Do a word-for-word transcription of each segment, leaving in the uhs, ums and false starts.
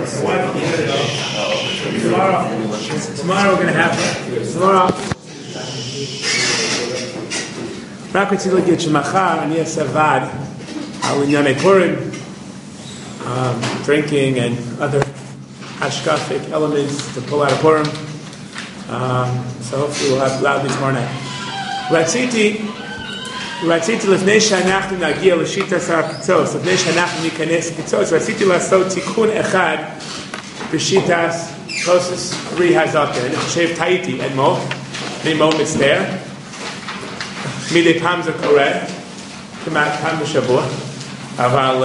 Tomorrow, tomorrow we're going to have tomorrow. רק רציתי להגיד שמחר אני אעשה ועד על ענייני פורים, drinking and other hashkafic elements to pull out of Purim. Um, so hopefully we'll have loudly tomorrow night. רציתי רציתי לפני שאנחנו נגיע לשיטת הקיצוץ, לפני שאנחנו ניכנס לקיצוץ, רציתי לעשות תיקון אחד בשיטת תוספות רי הזקן. אני חושב טעיתי אתמול, אני מאוד מצטער. מדי פעם זה קורה, כמעט פעם בשבוע, אבל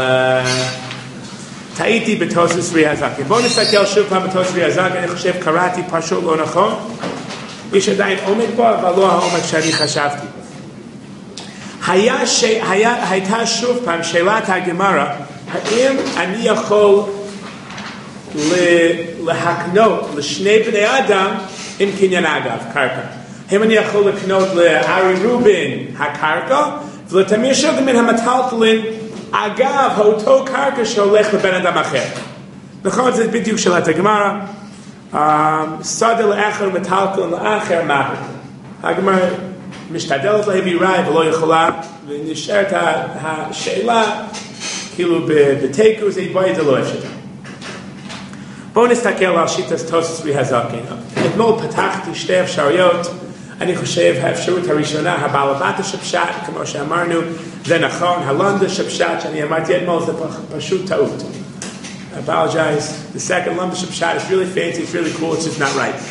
טעיתי בתוספות רי הזקן. בואו נסתכל שוב פעם בתוספות רי הזקן, אני חושב קראתי פשוט לא נכון. יש עדיין עומק בו, אבל לא העומק שאני חשבתי. היה ש... היה... הייתה שוב פעם שאלת הגמרא, האם אני יכול ל... להקנות לשני בני אדם עם קניין אגב, קרקע? האם אני יכול לקנות לארי רובין הקרקע, ולתמיר שוגמן המטלטלין אגב אותו קרקע שהולך לבן אדם אחר? נכון, זה בדיוק שאלת הגמרא. סדר לאחר מטלטלין לאחר מהר. הגמרא משתדלת להביא ראי ולא יכולה, ונשארת השאלה, כאילו בתיקו זה יבואי זה לא אפשר. בואו נסתכל על שיטת תוספות רי הזקן. אתמול פתחתי שתי אפשרויות. אני חושב האפשרות הראשונה, הבעל בית שבשת, כמו שאמרנו, זה נכון, הלונדה שבשת, שאני אמרתי אתמול, זה פשוט טעות. I apologize. The second lumba שבשת is really fancy, it's really cool, it's just not right.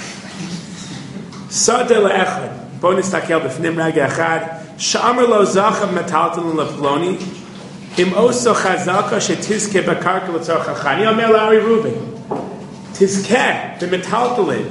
סדר לאחד. בואו נסתכל בפנים רגע אחד. שאמר לו זכה מטלטלין לפלוני, אם עושו חזקה שתזכה בקרקע לצורכך. אני אומר לארי רובין, תזכה במטלטלין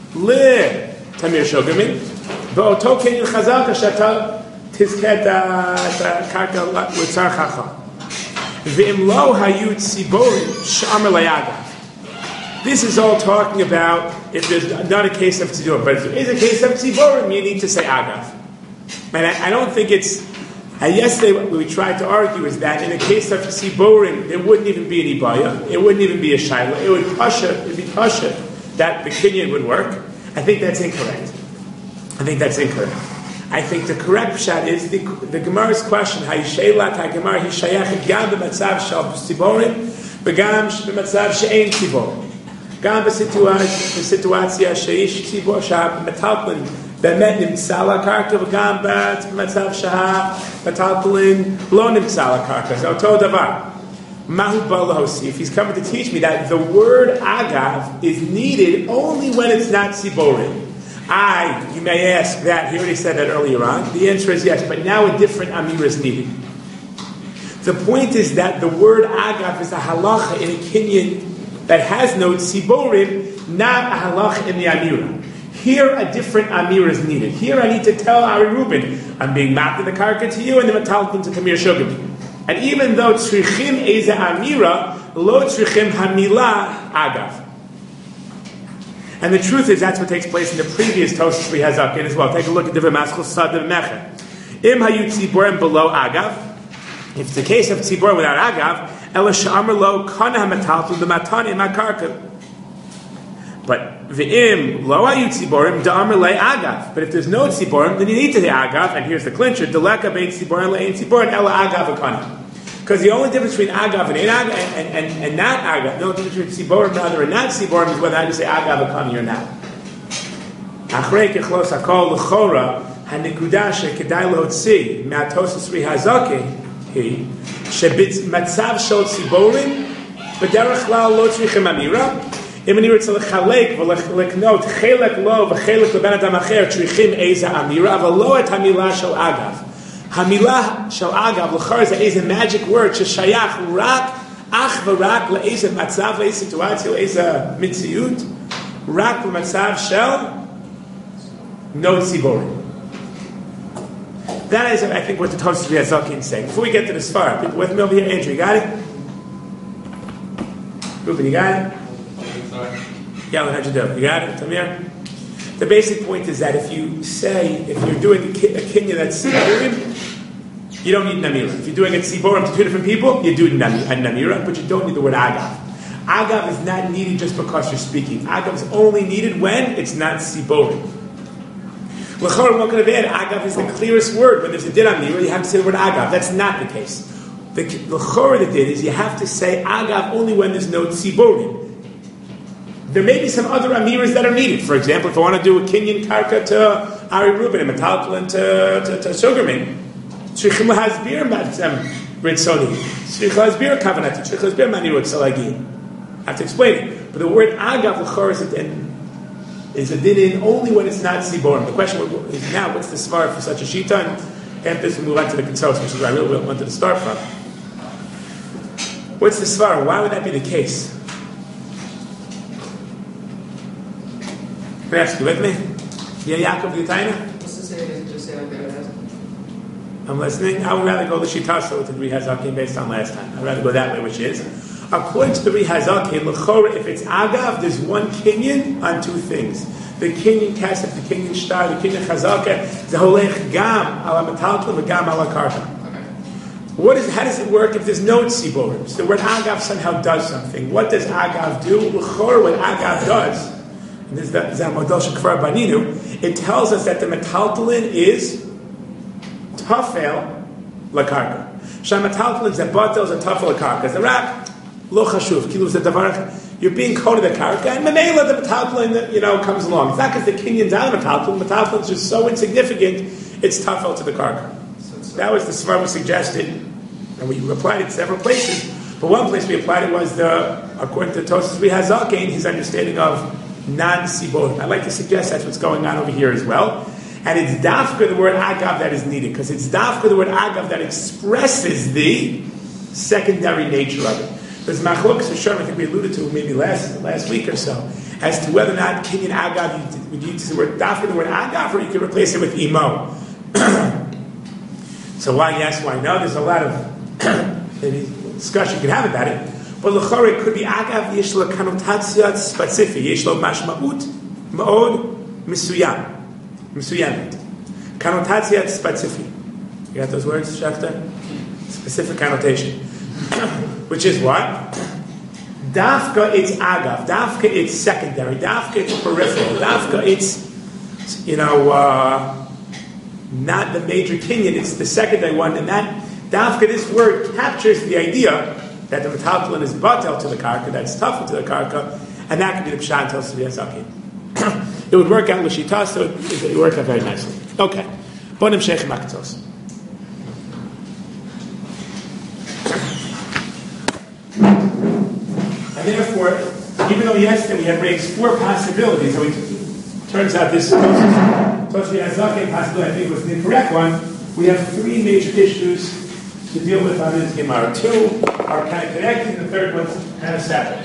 לתמיר שוגמן, באותו קניין חזקה שאתה תזכה את הקרקע לצורכך. ואם לא היו ציבורים, שאמר ליאגה. This is all talking about if there's not a case of tziborim, but if there is a case of tziborim, you need to say agav. And I, I don't think it's. Uh, yesterday, what we tried to argue is that in a case of tziborim, there wouldn't even be any baya, it wouldn't even be a shaila, it would pasha, it would be pasha that the kinyan would work. I think that's incorrect. I think that's incorrect. I think the correct pshat is the, the Gemara's question. Hayishaylat haGemara hishayachet gam b'matzav shel tziborim, v'gam b'matzav she'ein tziborim. גם בסיטואציה שיש ציבור שהמטלטלין באמת נמצא לקרקע וגם במצב שהמטלטלין לא נמצא לקרקע. זה אותו דבר. מה הוא בא להוסיף? He's coming to teach me that the word agav is needed only when it's not tziborim. I, you may ask that, he already said that earlier on. The answer is yes, but now a different amir is needed. The point is that the word agav is a halacha in a kinyan that has no tziborim, not a halach in the amira. Here, a different amira is needed. Here, I need to tell Ari Reuben, I'm being mapped in the karka to you, and the metalton to Tamir Shugam. And even though tzrichim eza amira, lo tzrichim hamila agav. And the truth is, that's what takes place in the previous Tosfos Ri Hazaken as well. Take a look at the V'maschal Sada Mecher. Im hayu tziborim below agav. If it's the case of tziborim without agav, Ela she'amar lo kana hamatalton the matani makarka. But v'im lo hayu tziborim da'amar le agav. But if there's no tziborim, then you need to say agav. And here's the clincher: deleka bein tziborim le'ein tziborim ela agav akana. Because the only difference between agav and agav and, and, and, and not agav, the only difference between tziborim rather and not tziborim is whether I just say agav akana or not. Achrei kechlos hakol l'chora hanikuda shekedai lotzi me'atosas ri hazaken he שבמצב של ציבורים, בדרך כלל לא צריכים אמירה. אם אני רוצה לחלק ולקנות חלק לו וחלק לבן אדם אחר, צריכים איזה אמירה, אבל לא את המילה של אגב. המילה של אגב, לכאורה זה איזה magic word ששייך רק, אך ורק לאיזה מצב, לאיזה סיטואציה, לאיזה מציאות, רק במצב של no ציבורים. That is, I think, what the Tosfos Ri Hazaken is saying. Before we get to the Sfar, people with me over here, Andrew, you got it? Ruben, you got it? Yeah, how'd you do? You got it, Tamir? The basic point is that if you say, if you're doing a kinyan that's tziborim, you don't need namira. If you're doing a tziborim to two different people, you do a namira, but you don't need the word agav. Agav is not needed just because you're speaking. Agav is only needed when it's not siborim. L'chor, I'm not going to add, Agav is the clearest word. When there's a din on Nira, you have to say the word Agav. That's not the case. The l'chor the din is you have to say Agav only when there's no siborim. There may be some other amiras that are needed. For example, if I want to do a kinyan karka to Ari Reuben and metaltalin to, to, to Sugarman, tzrichim lahasbir matzem ritzoni, tzrichim lahasbir kavanati, tzrichim lahasbir manirut salagi. I have to explain it. But the word Agav l'chor is a din. Is a din in only when it's not siborim. The question is now, what's the svara for such a shita? And after this, we move on to the consensus, which is where I really wanted to start from. What's the svara? Why would that be the case? Can I ask you with me? Yeah, Yaakov Yitaina? What's the say? Just say like that. I'm listening. I would rather go the shitasa with the Rihazakim based on last time. I'd rather go that way, which is, according to the Rihazakim, l'chora, if it's agav, there's one kinyan on two things. The kinyan kesef, the kinyan shtar, the kinyan chazaka, the holech gam ala metaltal, gam ala karta. What is? How does it work if there's no tziborim? So the word agav somehow does something. What does agav do? L'chora, what agav does, and this is the model shekvar baninu, it tells us that the metaltalin is tafel lakarka. Shametaltalin zebatel is a tafel lakarka. The rak lo chashuv kilu zedavar. You're being coded the karka, and memela the metaltalin, you know, comes along. It's not because the kinyan's out of metaltalin. Metaltalin is just so insignificant. It's tafel to the karka. That was the svar was suggested, and we applied it several places. But one place we applied it was the, according to Tosas Rihazakin, his understanding of non-sibot. I'd like to suggest that's what's going on over here as well. And it's dafka, the word agav, that is needed, because it's dafka, the word agav, that expresses the secondary nature of it. There's machlok Shem, I think we alluded to maybe last last week or so, as to whether or not kinyan agav, you would use the word dafka, the word agav, or you can replace it with imo. So why yes, why no? There's a lot of discussion you can have about it. But l'chore, it could be agav yeshlo kanotatziyat specific, yeshlo mashmaut ma'od misuyam. Misuyamet. Connotatia specific. You got those words, Shafter? Specific connotation. Which is what? Dafka, it's agav. Dafka, it's secondary. Dafka, it's peripheral. Dafka, it's, you know, uh, not the major kinyan, it's the secondary one. And that, Dafka, this word captures the idea that the metaltalin is batel to the karka, that's tough to the karka, and that can be the pshat tel sviyazakin. It would work out l'shita, so it would work out very nicely. Okay. Bonim sheikh makatos. And therefore, even though yesterday we had raised four possibilities, and it turns out this Toshvi Azakin possibility, I think, was the correct one, we have three major issues to deal with on this Gemara. Two are kind of connected, and the third one's kind of separate.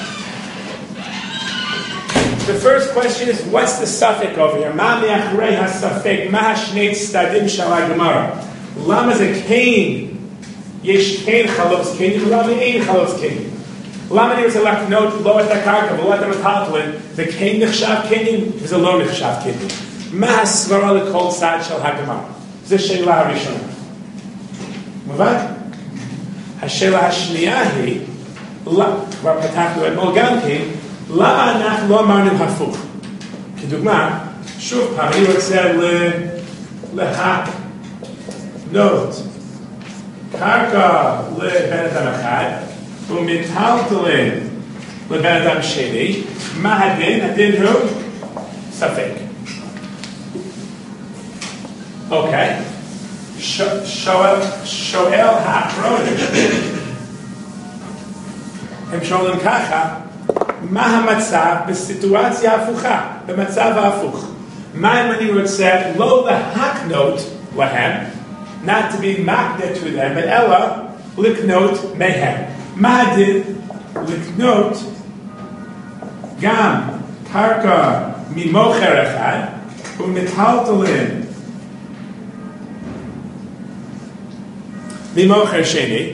The first question is, what's the suffix over here? Ma me'achrei ha-suffix, ma ha-shnei tzaddim shel ha-Gemara. Lama ze kain, yesh kain chalos kain, lama ein chalos kain. Lama there is a laknot, lo et ha-karka, lo et ha-metaltalin, the kain nichshav kain, is a lo nichshav kain. Ma ha-svara l'kol tzad shel ha-Gemara. Ze sheila ha-rishona. Muvad? Ha-sheila ha-shniyah hi, כבר פתחנו אתמול גם כן, למה אנחנו לא אמרנו הפוך? כדוגמה, שוב פעם, אני רוצה להקנות קרקע לבן אדם אחד, ומטלטלין לבן אדם שני, מה הדין? הדין הוא ספק. אוקיי? שואל האחרונים, הם שואלים ככה, מה המצב בסיטואציה הפוכה, במצב ההפוך? מה אם אני רוצה לא להקנות להם, not to be magnet to them, but אלא לקנות מהם. מה הדין לקנות גם קרקע ממוכר אחד ומטלטלין ממוכר שני,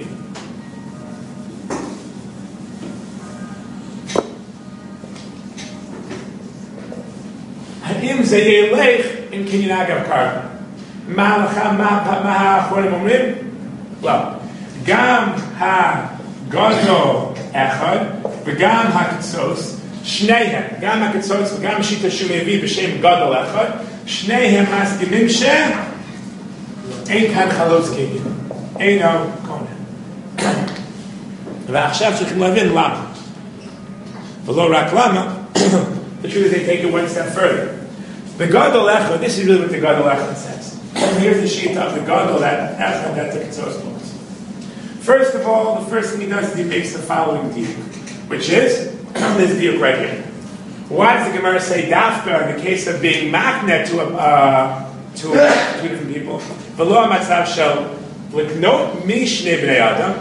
האם זה ילך עם קניין אגב קרקע? מה הלכה, מה האחרונים אומרים? לא. גם הגודל אחד V'gam ha'kitzos, Shneihem, Gam ha'kitzos, v'gam shita shumevi b'shem gadol echad, Shneihem masgimim she, Ein kan chalos kegin, Eino konen. V'achshav shechim levin lama. V'lo rak lama, the truth is they take it one step further. The gadol echad, this is really what the gadol echad says. Here's the sheet of the gadol echad that the kitzos belongs. First of all, the first thing he does is he makes the following deal, which is this deal right here. Why does the Gemara say dafka in the case of being magnet to a uh, to a, two different people? V'lo matzav shel l'knot mishnei bnei adam.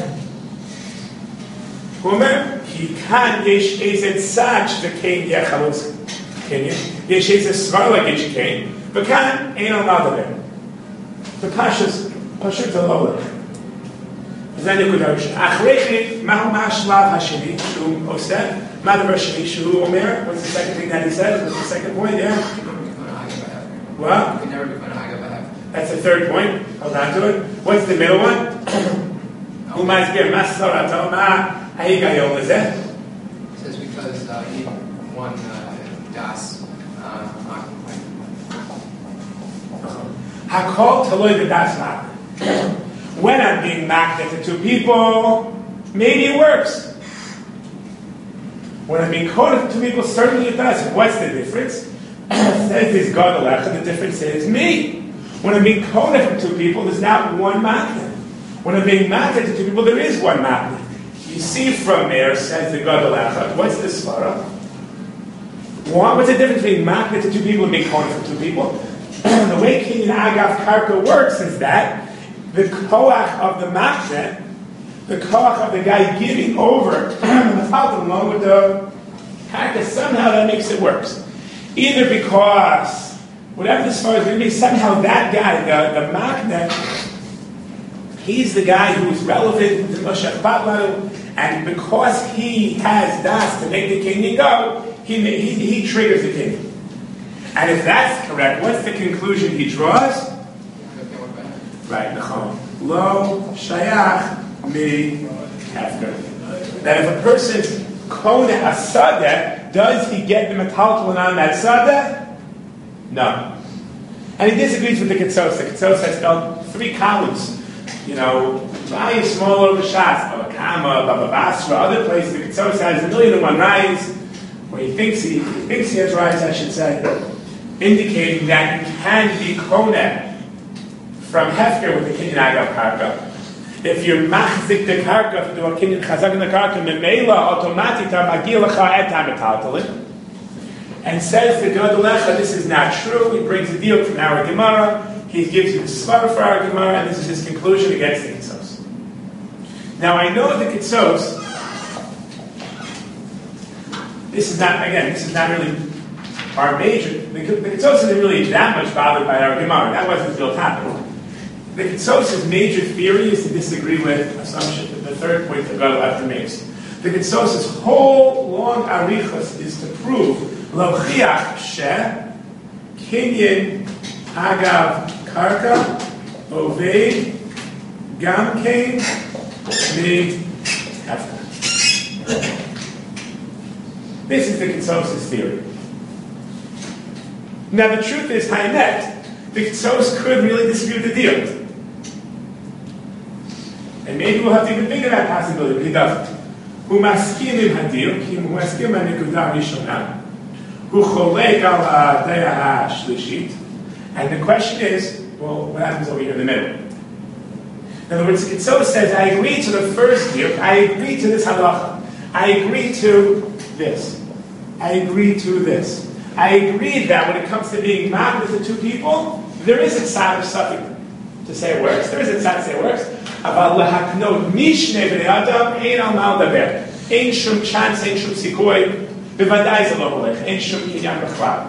Homer ki kan yesh ezet sach v'kein yechalos kenyan yesh ezet svar like yesh kein v'kan ein al madaber. The pashas pashut aloleh. זה נקודה ראשונה. אחרי כן, מהו מה השלב השני שהוא עושה? מה הדבר השני שהוא אומר? What's the second thing that he says? What's the second point? Yeah? What? You can never become a Haggadah. That's the third point. Hold on to it. What's the middle one? הוא מסביר, מה סורתו? מה ההיגיון לזה? It says because uh, he won uh, Das. Uh, הכל תלוי בדס מה. When I'm being magnet to two people, maybe it works. When I'm being coded to two people, certainly it does. What's the difference? Says this gadol echad, the difference is me. When I'm being coded to two people, there's not one magnet. When I'm being magnet to two people, there is one magnet. You see from there, says the gadol echad, what's the svara? What's the difference between magnet to two people and being coded to two people? The way Kinyan Agav Karka works is that the koach of the magnet, the koach of the guy giving over the problem along with the karka, somehow that makes it worse. Either because, whatever the svara is going to be, somehow that guy, the, the magnet, he's the guy who's relevant to Moshe Batlanu, and because he has das to make the kinyan go, he, he, he triggers the kinyan. And if that's correct, what's the conclusion he draws? Right, Nachon. Lo shayach mi hefker. That if a person's kone a sadeh, does he get the metaltalin on that sadeh? No. And he disagrees with the Ketzos. The Ketzos has spelled three columns. You know, Raya small over Shas, Baba Kama, Baba Basra, other places. The Ketzos has a million and one rayas, where he thinks he, he thinks he has rayas, I should say, indicating that you can be kone from Hefker with the Kinyan Agav Karka. If you're machzik the Karka to do a Kinyan Chazak in the Karka, Memela automatita magilacha et ha'metaltalin. And says the Gadol Echad, this is not true. He brings a deal from our Gemara. He gives you the svara for our Gemara, and this is his conclusion against the Ketzos. Now I know the Ketzos, this is not, again, this is not really our major, the, the Ketzos isn't really that much bothered by our Gemara. That wasn't his real topic. The Ketzos' major theory is to disagree with assumption, the third point that Gadol Echad makes. The Ketzos' whole long arichas is to prove L'chiach she Kinyan Agav Karka Oved Gam Kein Mi Hefker. This is the Ketzos' theory. Now the truth is, Ha'imet, the Ketzos could really dispute the deal. And maybe we'll have to even think of that possibility, but he doesn't. Hu maskim im hadil, ki hu maskim ha'nekudah rishona, hu cholek al ha'daya ha'shlishit. And the question is, well, what happens over here in the middle? In other words, the Ketzos says, I agree to the first deal, I agree to this halacha, I agree to this, I agree to this. I agree that when it comes to being mad with the two people, there is a tzad of something to say it works. There is a tzad to say it works. Aval lahaknot mishnei bnei adam ein al mal daber. Ein shum chance, ein shum sikoy. Bevadai ze lo holech. Ein shum kinyan b'chlal.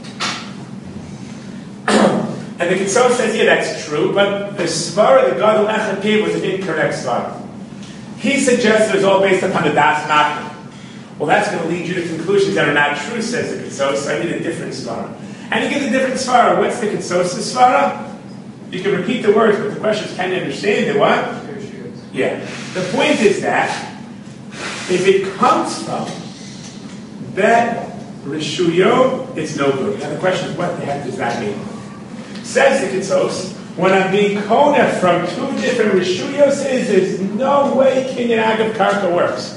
And the Ketzos says, yeah, that's true, but the svara that Gadol Echad gave was an incorrect svara. He suggests it was all based upon the das makna. Well, that's going to lead you to conclusions that are not true, says the Ketzos, so I need a different svara. And he gives a different svara. What's the Ketzos' svara? You can repeat the words, but the question is, can you understand it? What? Yeah. The point is that If it comes from that Rishuyo, it's no good. Now the question is, what the heck does that mean? Says the Kitzos, when I'm being Kona from two different Rishuyos, there's no way Kinyan Agav Karka works.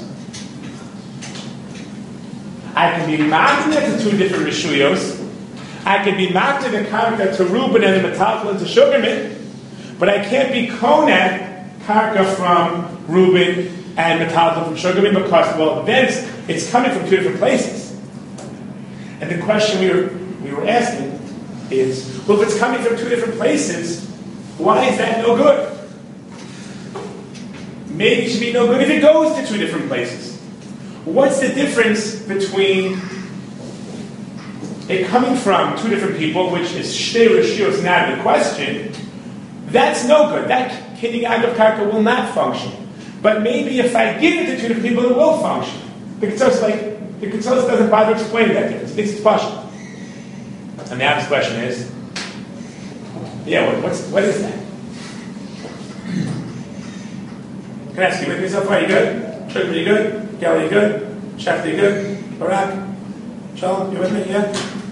I can be Magna to two different Rishuyos. I can be Magna the Karka to Reuben and the Metaltal to Sugarman, but I can't be Kona Karka from Reuben and Metaltal from Sugarman because, well, then it's, it's coming from two different places. And the question we were, we were asking is, well, if it's coming from two different places, why is that no good? Maybe it should be no good if it goes to two different places. What's the difference between it coming from two different people, which is Shtei Rishuyos, not the question? That's no good. That Kinyan Agav Karka will not function. But maybe if I give it to two different people, it will function. The Kitzos like the Kitzos doesn't bother explaining that difference. It thinks it's partial. And the obvious question is, yeah, what, what's, what is that? Can I ask you with me so far? You good? Sugar, you good? Kelly, you good? Shefty, you good? Barak? Shalom, you with me? Yeah?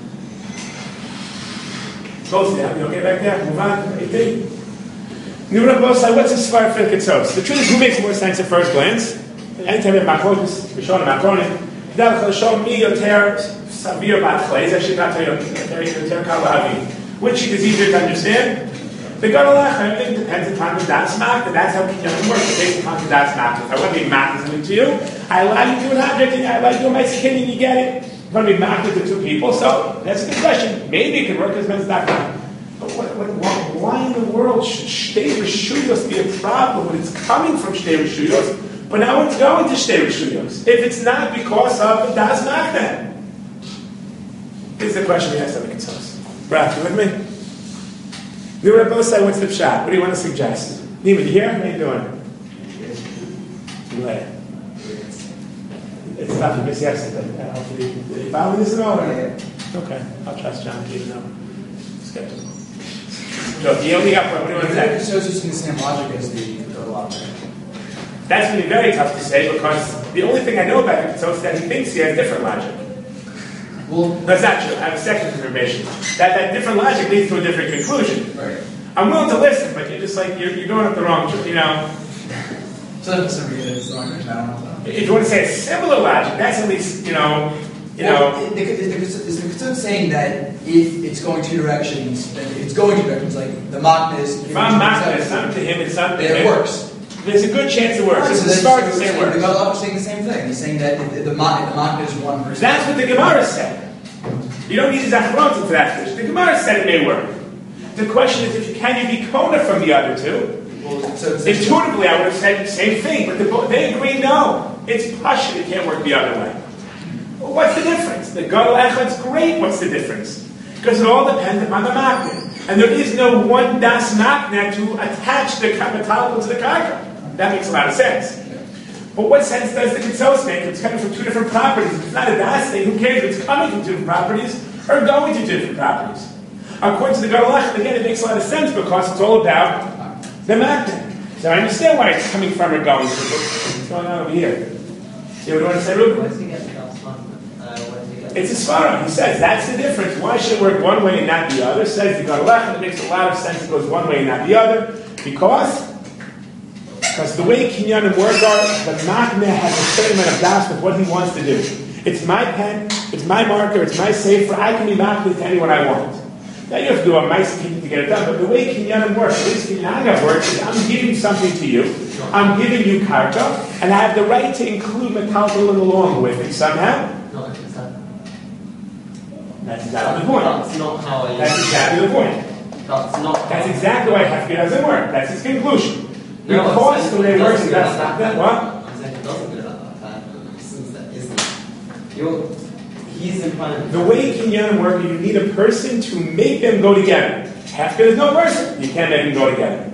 Close down. You okay back there? Move on. eighteen. Nura Bosai, what's a svar for the Kitzos? The truth is, who makes more sense at first glance? Anytime you have Machlokas, Rishon, Machronim, Dal Chashon, Mi, Yoter, Savir, Batchlays, I should not tell you, Yoter, Kalahavi. Which is easier to understand? The Gadolach, everything depends upon the Das Mak, and that's how Kinyan works. It based upon the Das Mak. If I want to be Mak something to you, I allow you to do an object, and I allow you to do my skin, and you get it. I want to be Mak with the two people, so that's a good question. Maybe it can work as men's doctrine. But what, what, why, why in the world should Shtei Rishuyos be a problem when it's coming from Shtei Rishuyos, but now it's going to Shtei Rishuyos? If it's not because of the Das Mak, then this is the question we asked on the Kitzos. Brad, you with me? You were both say what's the pshat? What do you want to suggest? Nima, you here? How are you doing? Good. It's tough to miss yesterday. Uh, hopefully, did you follow this at all? Or? Okay, I'll trust John, even though I'm skeptical. So, you only got one. What do you want to say? So it's using the same logic as the total object. That's going to be very tough to say because the only thing I know about it is that he thinks he has different logic. Well, that's not true. I have a second information. That that different logic leads to a different conclusion. Right. I'm willing to listen, but you're just like you're, you're going up the wrong. You know. So that's a really it's wrong now. If you want to say a similar logic, that's at least you know. You well, know. Is the concern saying that if it's going two directions, then it's going two directions, like the Machna is. If I'm Machna, it's not to him, it's not to him. It works. There's a good chance it works. Right, it's so the start to say it works. The Gadol is saying the same thing. He's saying that if the Machna is one person. That's what the Gemara said. You don't need Zacharot for that fish. The Gemara said it may work. The question is, if you can you be Kona from the other two? Well, so, so Intuitively, I would have said the same thing, but the, they agree no. It's Pasha, it can't work the other way. Well, what's the difference? The Gadol Echad's great, what's the difference? Because it all depends upon the Makna. And there is no one Das Makna to attach the Metaltal to the Karka. That makes a lot of sense. But what sense does the Kitzos make if it's coming from two different properties? If it's not a Das thing, who cares if it's coming from two different properties or going to two different properties? According to the Gadol Echad, again, it makes a lot of sense because it's all about the Makna. So I understand why it's coming from or going to. What's going on over here? See what you want to say, Ruben? It's a svara. He says that's the difference. Why should it work one way and not the other? Says the Gadol Echad. It makes a lot of sense. It goes one way and not the other because because the way Kinyanim work are, the Makna has a certain amount of das with what he wants to do. It's my pen, it's my marker, it's my safer. I can be Makna to anyone I want. Now you have to do a nice thing to get it done. But the way Kinyanim works, the way Kinyan Agav works, is I'm giving something to you. I'm giving you karka, and I have the right to include metaltal along with it somehow. No, it's not. That's exactly the point. That's not how I. That's exactly the point. That's not. That's exactly why Hefker doesn't work. That's his conclusion. No, because the way it works, doesn't that's go not like that. that. What? I'm saying it doesn't go like that. Since that isn't. You're. He's implying. The way Kinyanim work, you need a person to make them go together. Hefker is no person. You can't make them go together.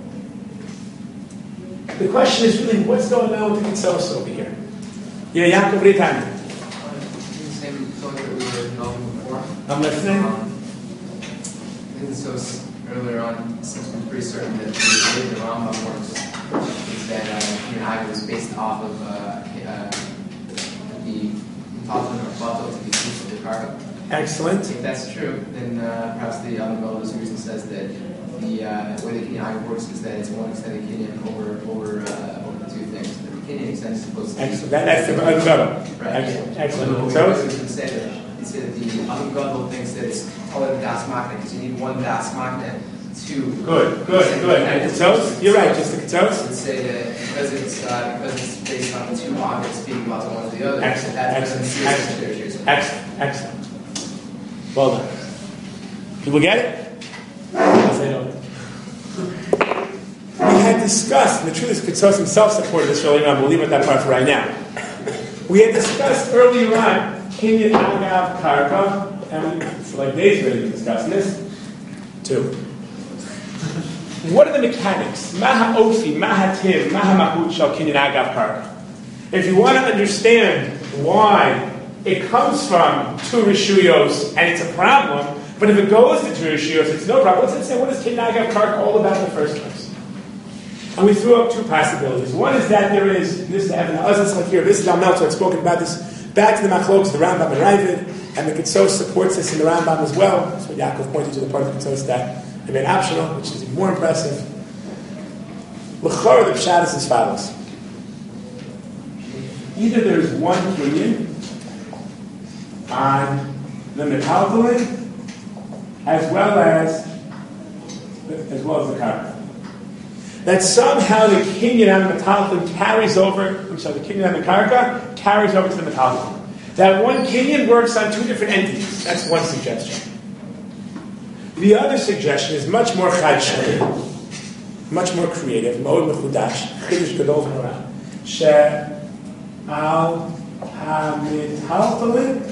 The question is really, what's going on with the Kitzos over here? Yeah, Yaakov, what are you telling me? The same thought that we were involved before. I'm listening. Um, I think this was earlier on, since we're pretty certain that the way the Rambam works is that uh, Kinyan Agav is based off of uh, uh, the Talmud or Bato to be used for the karka. Excellent. If that's true, then uh, perhaps the other Golos reason says that the uh, way the Kenyan works is that it's one extended Kenyan over over uh, over the two things. The Kenyan extent is supposed to be. Excellent. That, that's the other Gadol. Right. Excellent. Excellent. So, So, we can say that, say that the other Gadol thinks that it's taller than Das Machne because you need one Das Machne to. good, good, good. And Ketzos? You're right, just the Ketzos? Let's say that because it's uh, because it's based on the two objects being about to one or the other. Excellent. That Excellent. doesn't Excellent. Excellent. Excellent. Well done. People get it? Yes, I know. We had discussed, and the truth is Ketzos himself supported this earlier on, we'll leave it at that part for right now. We had discussed earlier on Kinyan Agav Karka, and we, for like days we've been discussing this. Two. What are the mechanics? Maha Ofi, Maha Tim, Maha Mahut Shal Kinyan Agav Karka. If you want to understand why it comes from two Rishuyos and it's a problem, but if it goes to two Rishuyos, it's no problem. Let's say, what is Kinyan Agav Karka all about in the first place? And we threw up two possibilities. One is that there is, and this is Evan Azaz here, this is Al Meltzer had spoken about this, back to the Machlokes, the Rambam and Ravid, and the Ketzos supports this in the Rambam as well. So Yaakov pointed to the part of the Ketzos that I made optional, which is even more impressive. L'chor, the Pshat is as follows. Either there's one Kinyan on the Metaltalin, as well as, as well as the Karka. That somehow the Kinyan on the Metaltalin carries over, I'm sorry, the Kinyan on the Karka carries over to the Metaltalin. That one Kinyan works on two different entities. That's one suggestion. The other suggestion is much more chadshani, much more creative, Moed Mechudash, Chidush Gadol V'Norah. She al ha-Metaltalin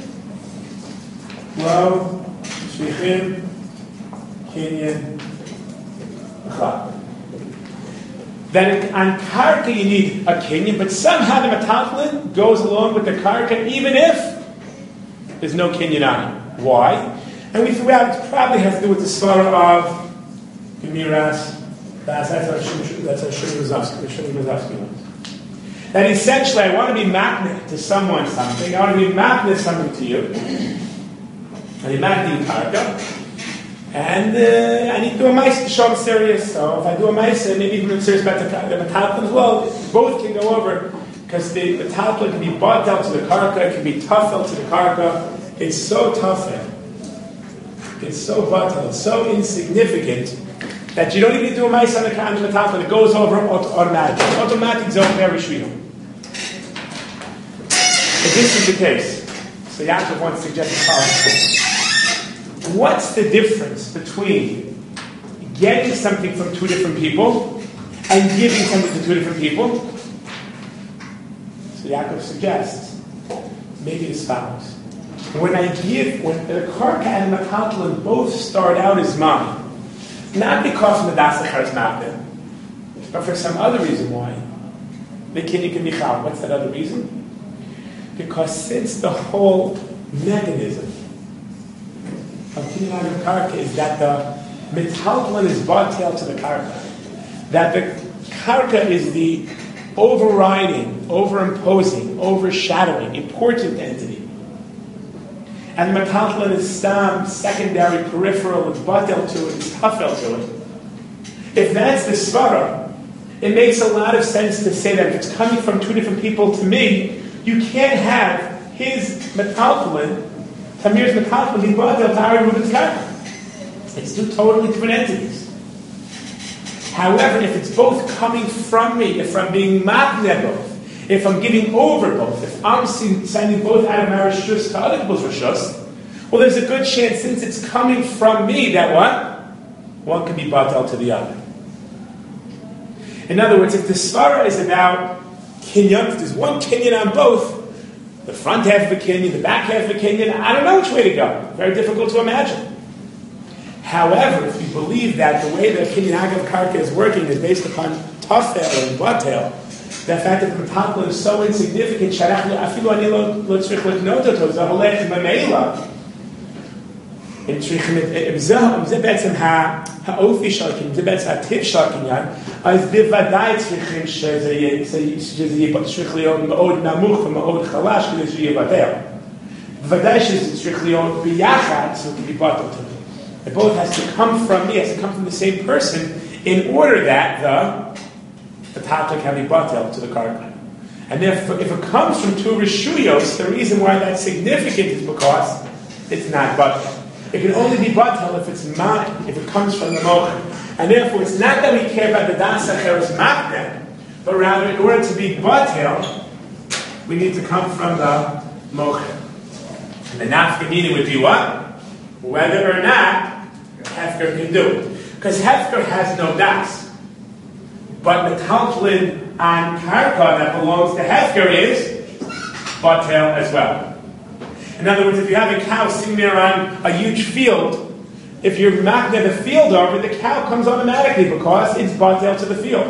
lo shvichim Kinyan Echad. That on Karka you need a Kinyan, but somehow the Metaltalin goes along with the Karka even if there's no Kinyan on it. Why? And we threw out it probably has to do with the svara of Gemiras. That's our Shimon Rozovsky knows. That essentially I want to be makneh to someone something. I want to be makneh something to you. I need makneh Karka. And uh, I need to do a mice to show I'm serious. So if I do a mice, maybe even I'm serious about the, the metaltalin as well, both can go over. Because the metaltalin can be bought out to the karka, it can be tafel to the karka. It's so tafel. It's so batal, it's so insignificant that you don't even do a mice on the, on the metaltalin. It goes over automatically. Automatic is over every shvino. If this is the case, so Yaakov wants to suggest the following. What's the difference between getting something from two different people and giving something to two different people? So Yaakov suggests maybe as follows. When I give, when the karka and the metaltalin both start out as mine, not because Madasachar is not there, but for some other reason why, the kinyan can be chal. What's that other reason? Because since the whole mechanism of Kinyan Agav Karka is that the metaltalin is batel to the karka, that the karka is the overriding, overimposing, overshadowing, important entity, and the metaltalin is some secondary, peripheral, it's batel to it, it's tafel to it. If that's the svara, it makes a lot of sense to say that if it's coming from two different people to me, you can't have his metaltalin, Tamir's metaltalin, he brought the Tari Reuben's karka. It's two totally different entities. However, if it's both coming from me, if I'm being matneh both, if I'm giving over both, if I'm sending both out of my rishus to other people's rishus, well, there's a good chance, since it's coming from me, that what? One can be batel to the other. In other words, if the svara is about kinyan, if there's one kinyan on both, the front half of a kinyan, the back half of a kinyan, I don't know which way to go. Very difficult to imagine. However, if you believe that the way the Kinyan Agav Karka is working is based upon tafel and batel, the fact that the metaltalin is so insignificant, אם צריכים, אם זה בעצם האופי של הקניין, זה בעצם הטיב של הקניין, אז בוודאי צריכים שזה יהיה צריך להיות מאוד נמוך ומאוד חלש כדי שזה יבטל. בוודאי שזה צריך להיות ביחד, so it can be bottled to me. It both has to come from me, has to come from the same person, in order that the, the tata can be bottled to the karka. And therefore, if it comes from two rishuyos, the reason why that's significant is because it's not bottled. It can only be bottled if it's mine, if it comes from the mocha. And therefore, it's not that we care about the das acheres machne, but rather, in order to be bottled, we need to come from the mocha. And the nafkamina would be what? Whether or not hefker can do it. Because hefker has no das. But the metaltlin on karka that belongs to hefker is batel as well. In other words, if you have a cow sitting there on a huge field, if you're knocking the field over, the cow comes automatically because it's batel to the field.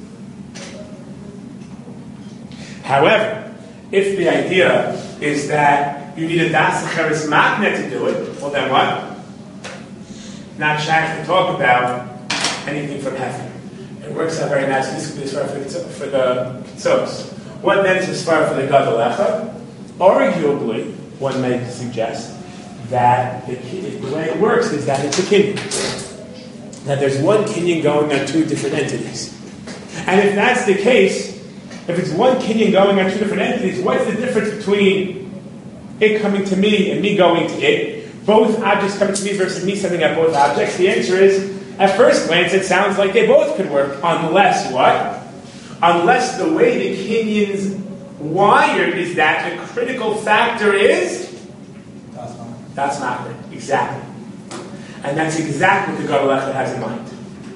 However, if the idea is that you need a das acheres machne to do it, well then what? Not shaykh to talk about anything from hefker. It works out very nicely. This could be as far for the kitzos. What then is as far for the gadol echad? Arguably, one may suggest that the, the way it works is that it's a kinyan. That there's one kinyan going on two different entities. And if that's the case, if it's one kinyan going on two different entities, what's the difference between it coming to me and me going to it? Both objects coming to me versus me sending out both objects? The answer is, at first glance, it sounds like they both could work, unless what? Unless the way the kinyan's wired is that the critical factor is that's not right. Exactly. And that's exactly what the gadol echad has in mind.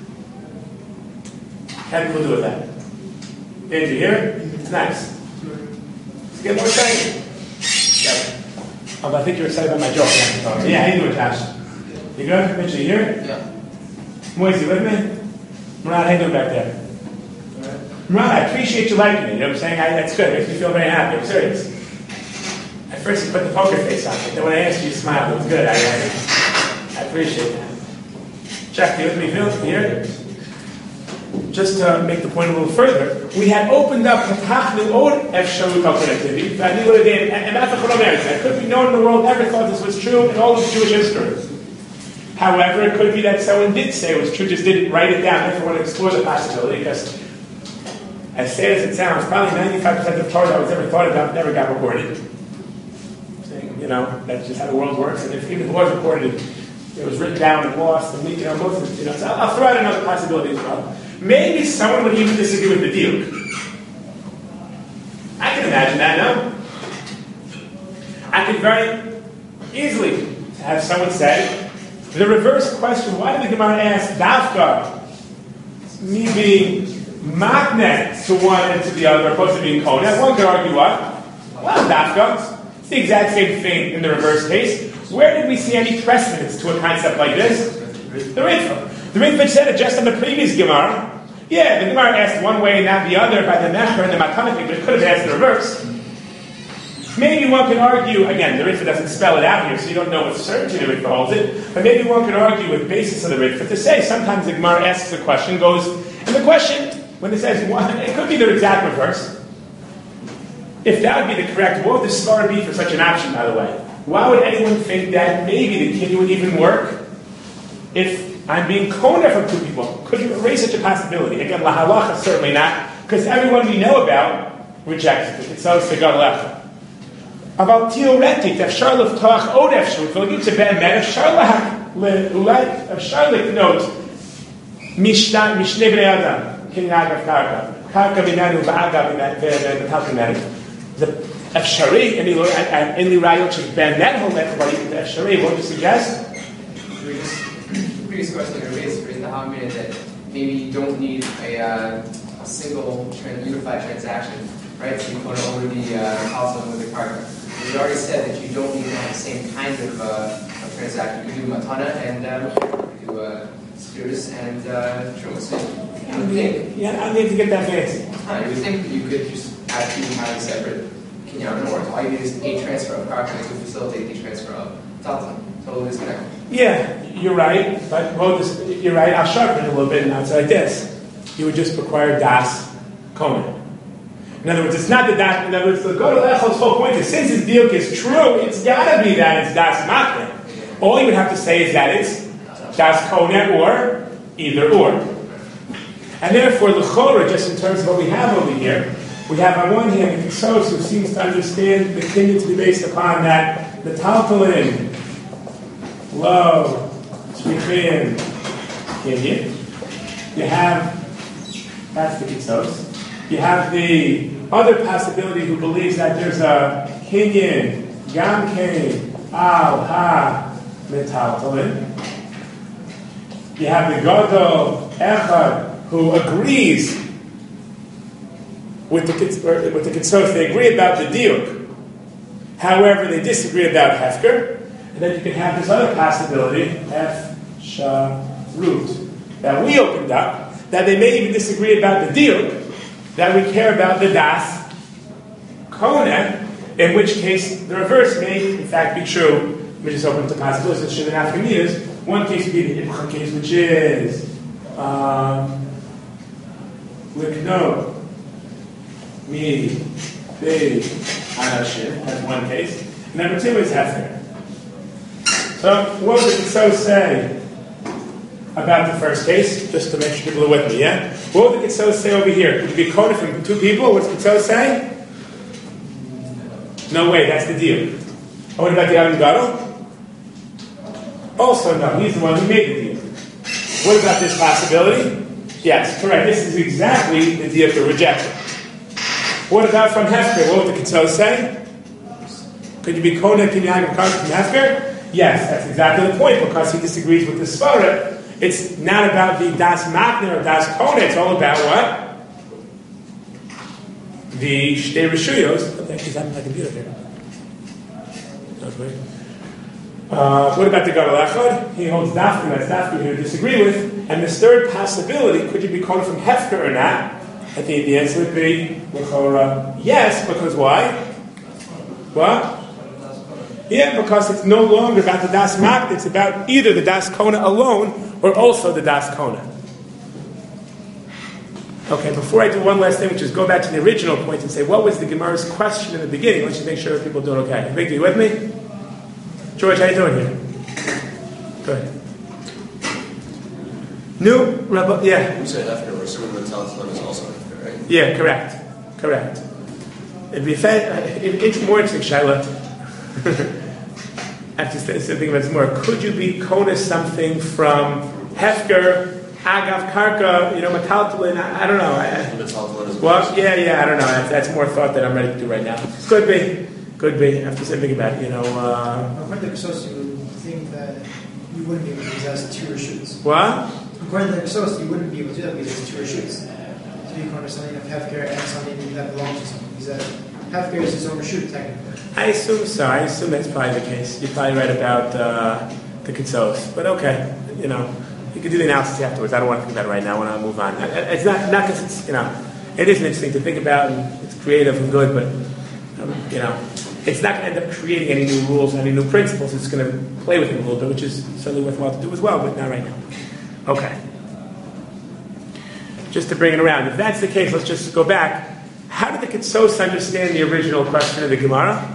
How do we do with that? Did you hear it? It's nice. Let's get more excited. Yeah. Oh, I think you're excited about my joke. Yeah, how you doing, Josh? You good? Mitch, you hear it? Yeah. Moise, you with me? Murat, how you doing back there? Murat, I appreciate you liking me. You know what I'm saying? I, that's good. It makes me feel very happy. I'm serious. At first you put the poker face on, but then when I asked you, you smiled. It was good. I, I, I appreciate that. Chuck, you with me, Phil? You hear it? Just to make the point a little further, we had opened up Patachnu Od Efshalut Alternativity. And that's what America. It could be no one in the world ever thought this was true in all of Jewish history. However, it could be that someone did say it was true, just didn't write it down. Therefore, want to explore the possibility, because as sad as it sounds, probably ninety-five percent of Torah that was ever thought about never got recorded. Saying, you know, that's just how the world works. And if even if it was recorded, it was written down and lost, and you know, most of it, you know. So I'll, I'll throw out another possibility as well. Maybe someone would even disagree with the Diuk. I can imagine that, no? I could very easily have someone say, the reverse question, why did the Gemara ask Dafka, me being magnet to one and to the other, opposed to being Kohen? One could argue what? Well, Dafka. It's the exact same thing in the reverse case. Where did we see any precedence to a concept like this? The Ritva. The Ritva said it just in the previous Gemara. Yeah, the Gemara asked one way and not the other by the Mecher and the Matanik, but it could have asked the reverse. Maybe one could argue, again, the Ritva doesn't spell it out here, so you don't know with certainty the Ritva holds it, but maybe one could argue with basis of the Ritva to say sometimes the Gemara asks the question, goes, and the question, when it says, one, it could be the exact reverse. If that would be the correct, what would the star be for such an option, by the way? Why would anyone think that maybe the kinyan would even work if I'm being koneh from two people? Could you erase such a possibility? Again, la halacha, certainly not, because everyone we know about rejects it. It says the gadol echad. About theoretic, אפשר לפתוח עוד אפשרות, ולהגיד שבאמת אפשר אולי אפשר לקנות משני בני אדם, קניין אגב קרקע, קרקע בינינו ואגב ומטלטל בינינו. זה אפשרי, אין לי רעיון שבאמת הולך אבל אפשרי. What do you suggest? The previous question I raised raised the argument that maybe you don't need a, uh, a single trans- unified transaction, right? So you put it over the uh, house with the partner. We already said that you don't need to have the same kind of, uh, of transaction. You can do matana and um, you do uh, spirits and uh, truma. So you would think. Yeah, I need to get that fancy. Uh, you would think that you could just have two highly separate kinyan, or all you need is a transfer of karka to facilitate the transfer of talton. total disconnect. Yeah, you're right. But well, this, you're right. I'll sharpen it a little bit. Now it's like this. You would just require das kona. In other words, it's not the das. In other words, the Gadol Echol's whole point is since his diuk is true, it's got to be that it's das makne. All you would have to say is that it's das kona or either or. And therefore, the chora, just in terms of what we have over here, we have on one hand the Kisos who seems to understand the kinyan to be based upon that the taltalin, lo, tzrichin, kinyan. You have, that's the Kisos. You have the other possibility who believes that there's a kinyan, gamkein, al, ha, metaltalin. You have the Gadol Echad who agrees with the with the Kisos. They agree about the diuk. However, they disagree about hefker. And then you can have this other possibility, hef, sha, root, that we opened up, that they may even disagree about the diuk, that we care about the das kona, in which case the reverse may in fact be true. Let me just open up the possibilities. It shouldn't have to be this. One case would be the ibcha case, which is um, likno mi be anashim. That's one case. Number two is hefker. So what would the Kisos say about the first case? Just to make sure people are with me, yeah? What would the Kisos say over here? Would it be kona from two people? What's the Kisos say? No way, that's the deal. And what about the Adam Gadol? Also no, he's the one who made the deal. What about this possibility? Yes, correct. This is exactly the deal to reject it. What about from Hefker? What would the Kisos say? Could you be kona kinyan from Hefker? Yes, that's exactly the point, because he disagrees with the Svara. It's not about the das makne or das kona, it's all about what? The shtei reshuyos. Actually, that's my computer here. Uh, what about the Gadol Echad? He holds dafka, that's dafka you disagree with. And this third possibility, could you be kona from hefker or not? I think the answer would be l'chora, yes, because why? What? Yeah, because it's no longer about the das makne, it's about either the das kona alone or also the das kona. Okay, before I do one last thing, which is go back to the original point and say, what was the Gemara's question in the beginning? Let's just make sure people are doing okay. Victor, you with me? George, how you doing here? Go ahead. New Rabbi, yeah. You said after, we're assuming the Talmud is also after, right? Yeah, correct. Correct. It'd be fair, it, it's more interesting, Shaila. I have to say something about this more. Could you be kona something from Hefker, Agav Karka, you know, Metaltalin? I, I don't know. I, well, yeah, yeah, I don't know. That's, that's more thought that I'm ready to do right now. Could be. Could be. I have to say something about it, you know. Uh, According to the Kisos, you would think that you wouldn't be able to possess two reshoots. What? According to the Kisos, you wouldn't be able to do that because it's two reshoots. To be kona something of Hefker and something that belongs to someone. Because that Hefker is his own reshoot, technically. I assume so. I assume that's probably the case. You're probably right about uh, the Kisos. But okay, you know. You can do the analysis afterwards. I don't want to think about it right now. I want to move on. It's not not because it's, you know, it is interesting to think about and it's creative and good, but um, you know, it's not going to end up creating any new rules, any new principles. It's going to play with it a little bit, which is certainly worthwhile to do as well, but not right now. Okay. Just to bring it around. If that's the case, let's just go back. How did the Kisos understand the original question of the Gemara?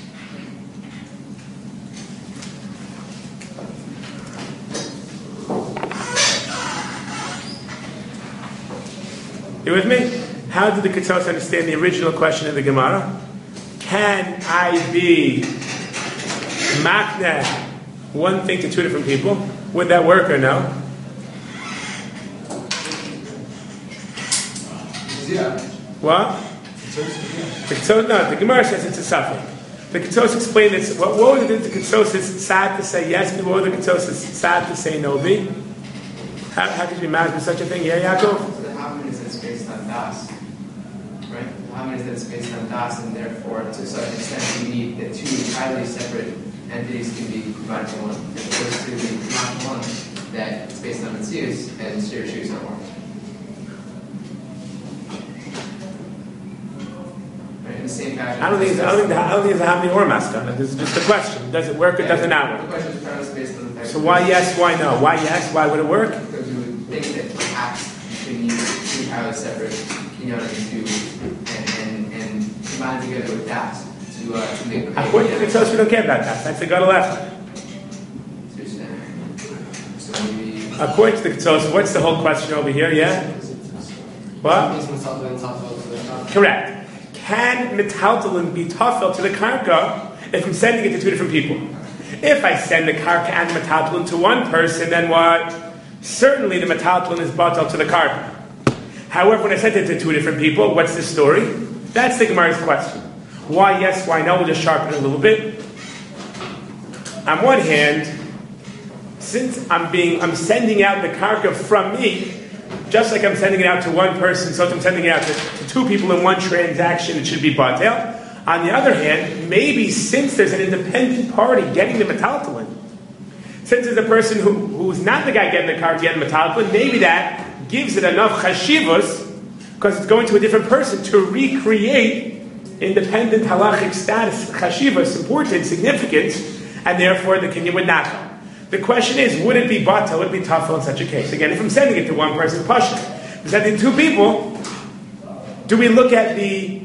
You with me? How did the Kisos understand the original question of the Gemara? Can I be makneh one thing to two different people? Would that work or no? Yeah. What? The Kisos, no, the Gemara says it's a suffix. The Kisos explained this. What, what would the Kisos sad to say yes? What would the Kisos sad to say no be? How, how could you imagine such a thing? Yeah, Yaakov? Based on das, right? How many is that it's based on das, and therefore, to such an extent, you need that two entirely separate entities can be combined into one, as opposed to the not one that it's based on Metzius and Shir Shus no more. Right? In the same fashion. I don't think it's, I don't think the, I don't think it's a hamni or maskana. This is just a question. Does it work or does it not The work? question is premised based on the fact So that- why yes, why no? Why yes, why would it work? Because you would think that perhaps you can use two entirely separate kinyanim to and, and, and combine together with that to, uh, to make According to the Ketsos, we don't care about that. That's the Gadol Echad. So maybe According to the Ketsos, what's the whole question over here? Yeah? What? Correct. Can metaltalin be tafel to the karka if I'm sending it to two different people? If I send the karka and the metaltalin to one person, then what? Certainly the metaltalin is batal to the karka. However, when I send it to two different people, what's the story? That's the Gemara's question. Why yes, why no? We'll just sharpen it a little bit. On one hand, since I'm being, I'm sending out the karka from me, just like I'm sending it out to one person, so if I'm sending it out to, to two people in one transaction, it should be batel. On the other hand, maybe since there's an independent party getting the metaltalin, since there's a person who, who's not the guy getting the karka getting the metaltalin, maybe that gives it enough chashivus, because it's going to a different person, to recreate independent halachic status, chashivus, importance, significance, and therefore the kinyan would not come. The question is, would it be batel, would it be tafel in such a case? Again, if I'm sending it to one person, pasha. If I'm sending two people, do we look at the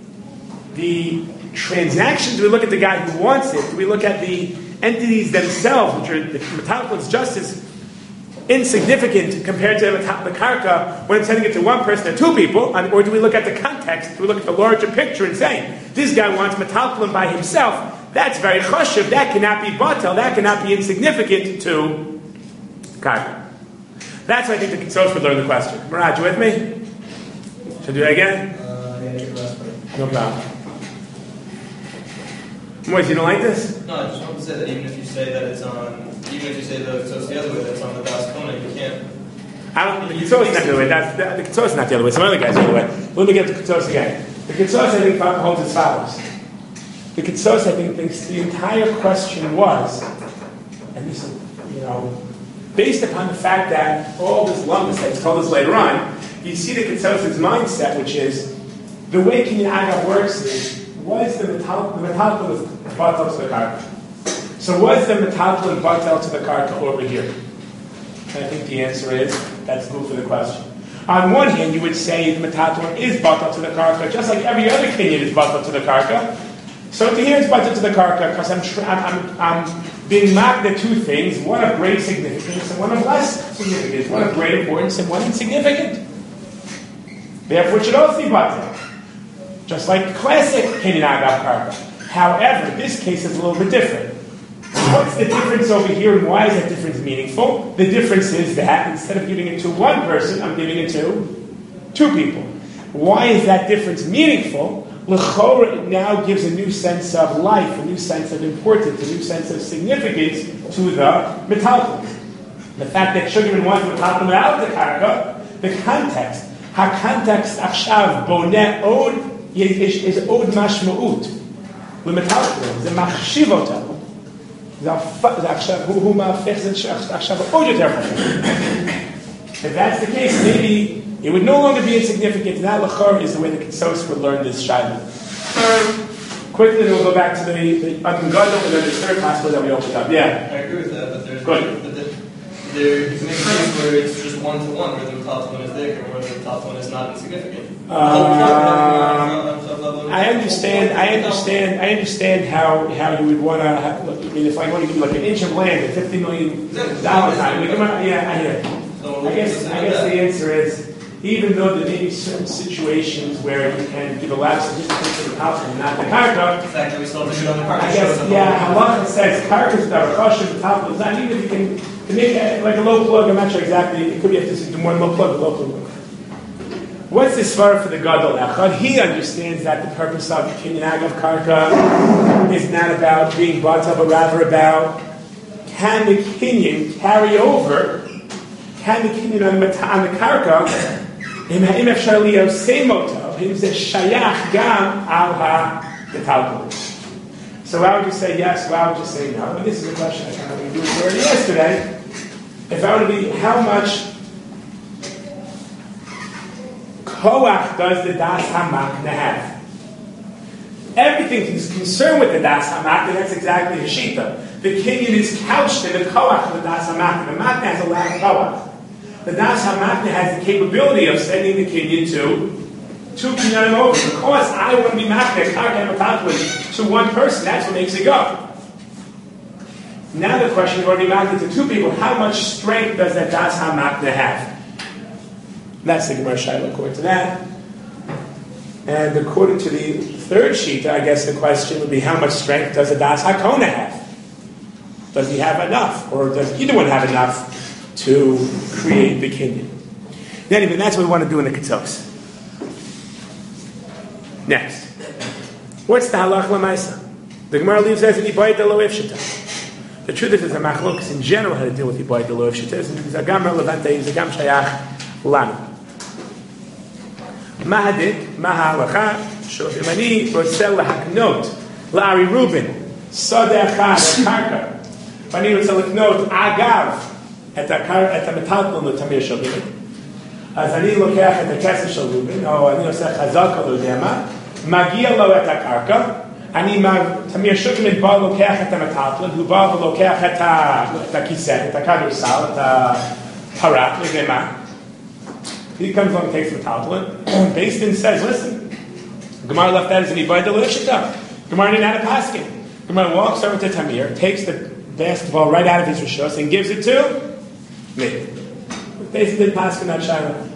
the transaction? Do we look at the guy who wants it? Do we look at the entities themselves, which are the metaltalin just as insignificant compared to the, the karka when I'm sending it to one person and two people? Or do we look at the context? Do we look at the larger picture and say, this guy wants metaltalin by himself? That's very chashuv. That cannot be batel. That cannot be insignificant to karka. That's why I think the Ketsos would learn the question. Miraj, you with me? Should I do that again? Uh, yeah, your last part. No problem. Moise, you don't like this? No, I just want to say that even if you say that it's on, even if you say the Ketsos the other way, that's on the Das Kona, you can't. I don't. The Ketsos is not the other way. That's the, the Ketsos is not the other way. Some other guys the other way. Let me get the Ketsos again. The Ketsos, I think, holds as follows. The Ketsos, I think, thinks the entire question was, and this is, you know, based upon the fact that all this lumbus that's told us later on, you see the Ketsos' mindset, which is the way Kinyan Agav works is, was the metaltalin, the metaltalin was batel to the karka. So was the metaltalin batel to the karka over here? And I think the answer is, that's good for the question. On one hand, you would say the metaltalin is batel to the karka, just like every other Kinyan is batel to the karka. So to here it's batel to the karka, because I'm, tr- I'm, I'm, I'm being marked at two things, one of great significance and one of less significance, one of great importance and one insignificant. Therefore it should also be batel. Just like classic Kinyan Agav karka. However, this case is a little bit different. What's the difference over here and why is that difference meaningful? The difference is that instead of giving it to one person, I'm giving it to two people. Why is that difference meaningful? L'chora, it now gives a new sense of life, a new sense of importance, a new sense of significance to the metaltalin. The fact that Sugarman wants metaltalin out of the karka, the context, ha-context achshav boneh od is, is od mashma'ut. L'metaltalin, זה מחשיב אותנו. זה עכשיו, הוא מהפך, זה עכשיו עוד יותר חשוב. If that's the case, maybe it would no longer be insignificant. That lachor is the way the Ketsos would learn this shaila. Quickly, then we'll go back to the the Adam Gadol and then the third possibility that we opened up. Yeah. I agree with that, but there's Good. but the, there you can make a case where it's just one to one, where the top one is there, or where the top one is not insignificant. Um, I understand. I understand. I understand how, how you would want to. Look, I mean, if I want to give you like an inch of land at fifty million dollars, I mean, yeah, I hear. I guess. I guess the answer is, even though there may be certain situations where you can give a lapse of just to the house and not the karka. Exactly, we still have to show the karka. I guess. Yeah, halacha says karka is the rachashiv, the top is not. Even if you can to make it like a low plug, I'm not sure exactly. It could be a this is one low plug, a low plug. What's the svara for the Gadol Echad? He understands that the purpose of Kinyan Agav karka is not about being batel, but rather about can the Kinyan carry over, can the Kinyan on the, on the karka, im efshar liyosei moto, im ze shayach gam al ha-metaltalin. So why would you say yes, why would you say no? And this is a question I kind of we do already yesterday. If I were to be, how much koach does the das hamakna have? everything he's concerned with the Das HaMakna, that's exactly his shita. The kinyan is couched in the koach of the Das HaMakna. The Makna has a lot of koach. The Das HaMakna has the capability of sending the kinyan to two kinyanim over. Because I want to be makna karka metaltlin to one person, that's what makes it go. Now the question, you want to be makna to two people, how much strength does that Das HaMakna have? That's the Gemara Shaila according to that. And according to the third shita, I guess the question would be, how much strength does a Das HaKona have? Does he have enough? Or does either one have enough to create the kinyan? Anyway, that's what we want to do in the Ketzos. Next. What's the halach l'maisa? The Gemara leaves as an ibayit lo ifshita. The truth is, there's a machlokas in general how to deal with ibayit lo ifshita. It's a gam relevant, it's a gam shayach lanu. Mahadik, mahalacha, if ani rotzel lahaknot la'ari Reuben sadeh achad karka, if ani rotzel lahaknot agav et the metalton l'tamir shel Reuben, as ani lokach et the kesef shel Reuben, or ani oseh chazaka lo dema, magia lo et karka, ani tamir shel Reuben ba lokach et the metalton, hu ba lokach et the kiset, et the kadursal, et the parat lo dema. He comes along and takes the metalton. Beis Din says, listen, Gemara left that as an ibayda l'ishita. Gemara didn't have a paskin. Gemara walks over to Tamir, takes the basketball right out of his rishos and gives it to me. Beis Din paskin that shayla.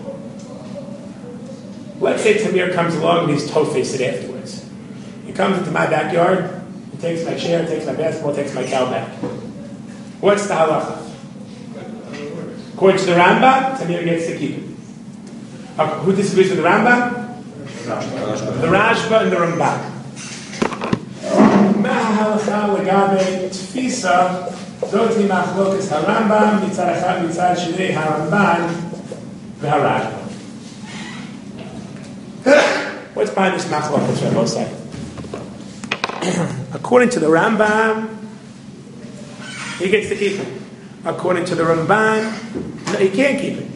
Let's say Tamir comes along and he's toe-faced it afterwards. He comes into my backyard, he takes my chair, takes my basketball, takes my cow back. What's the halacha? According to the Rambam, Tamir gets to keep it. Uh, who disagrees with the Rambam? The Rashba and the Rambam. Ma'halacha legabe tfisa zoti machlokas harambam mitzad echad mitzad shirei haramban v'harashba. What's behind this machlokas? I both say. According to the Rambam, he gets to keep it. According to the Ramban, no, he can't keep it.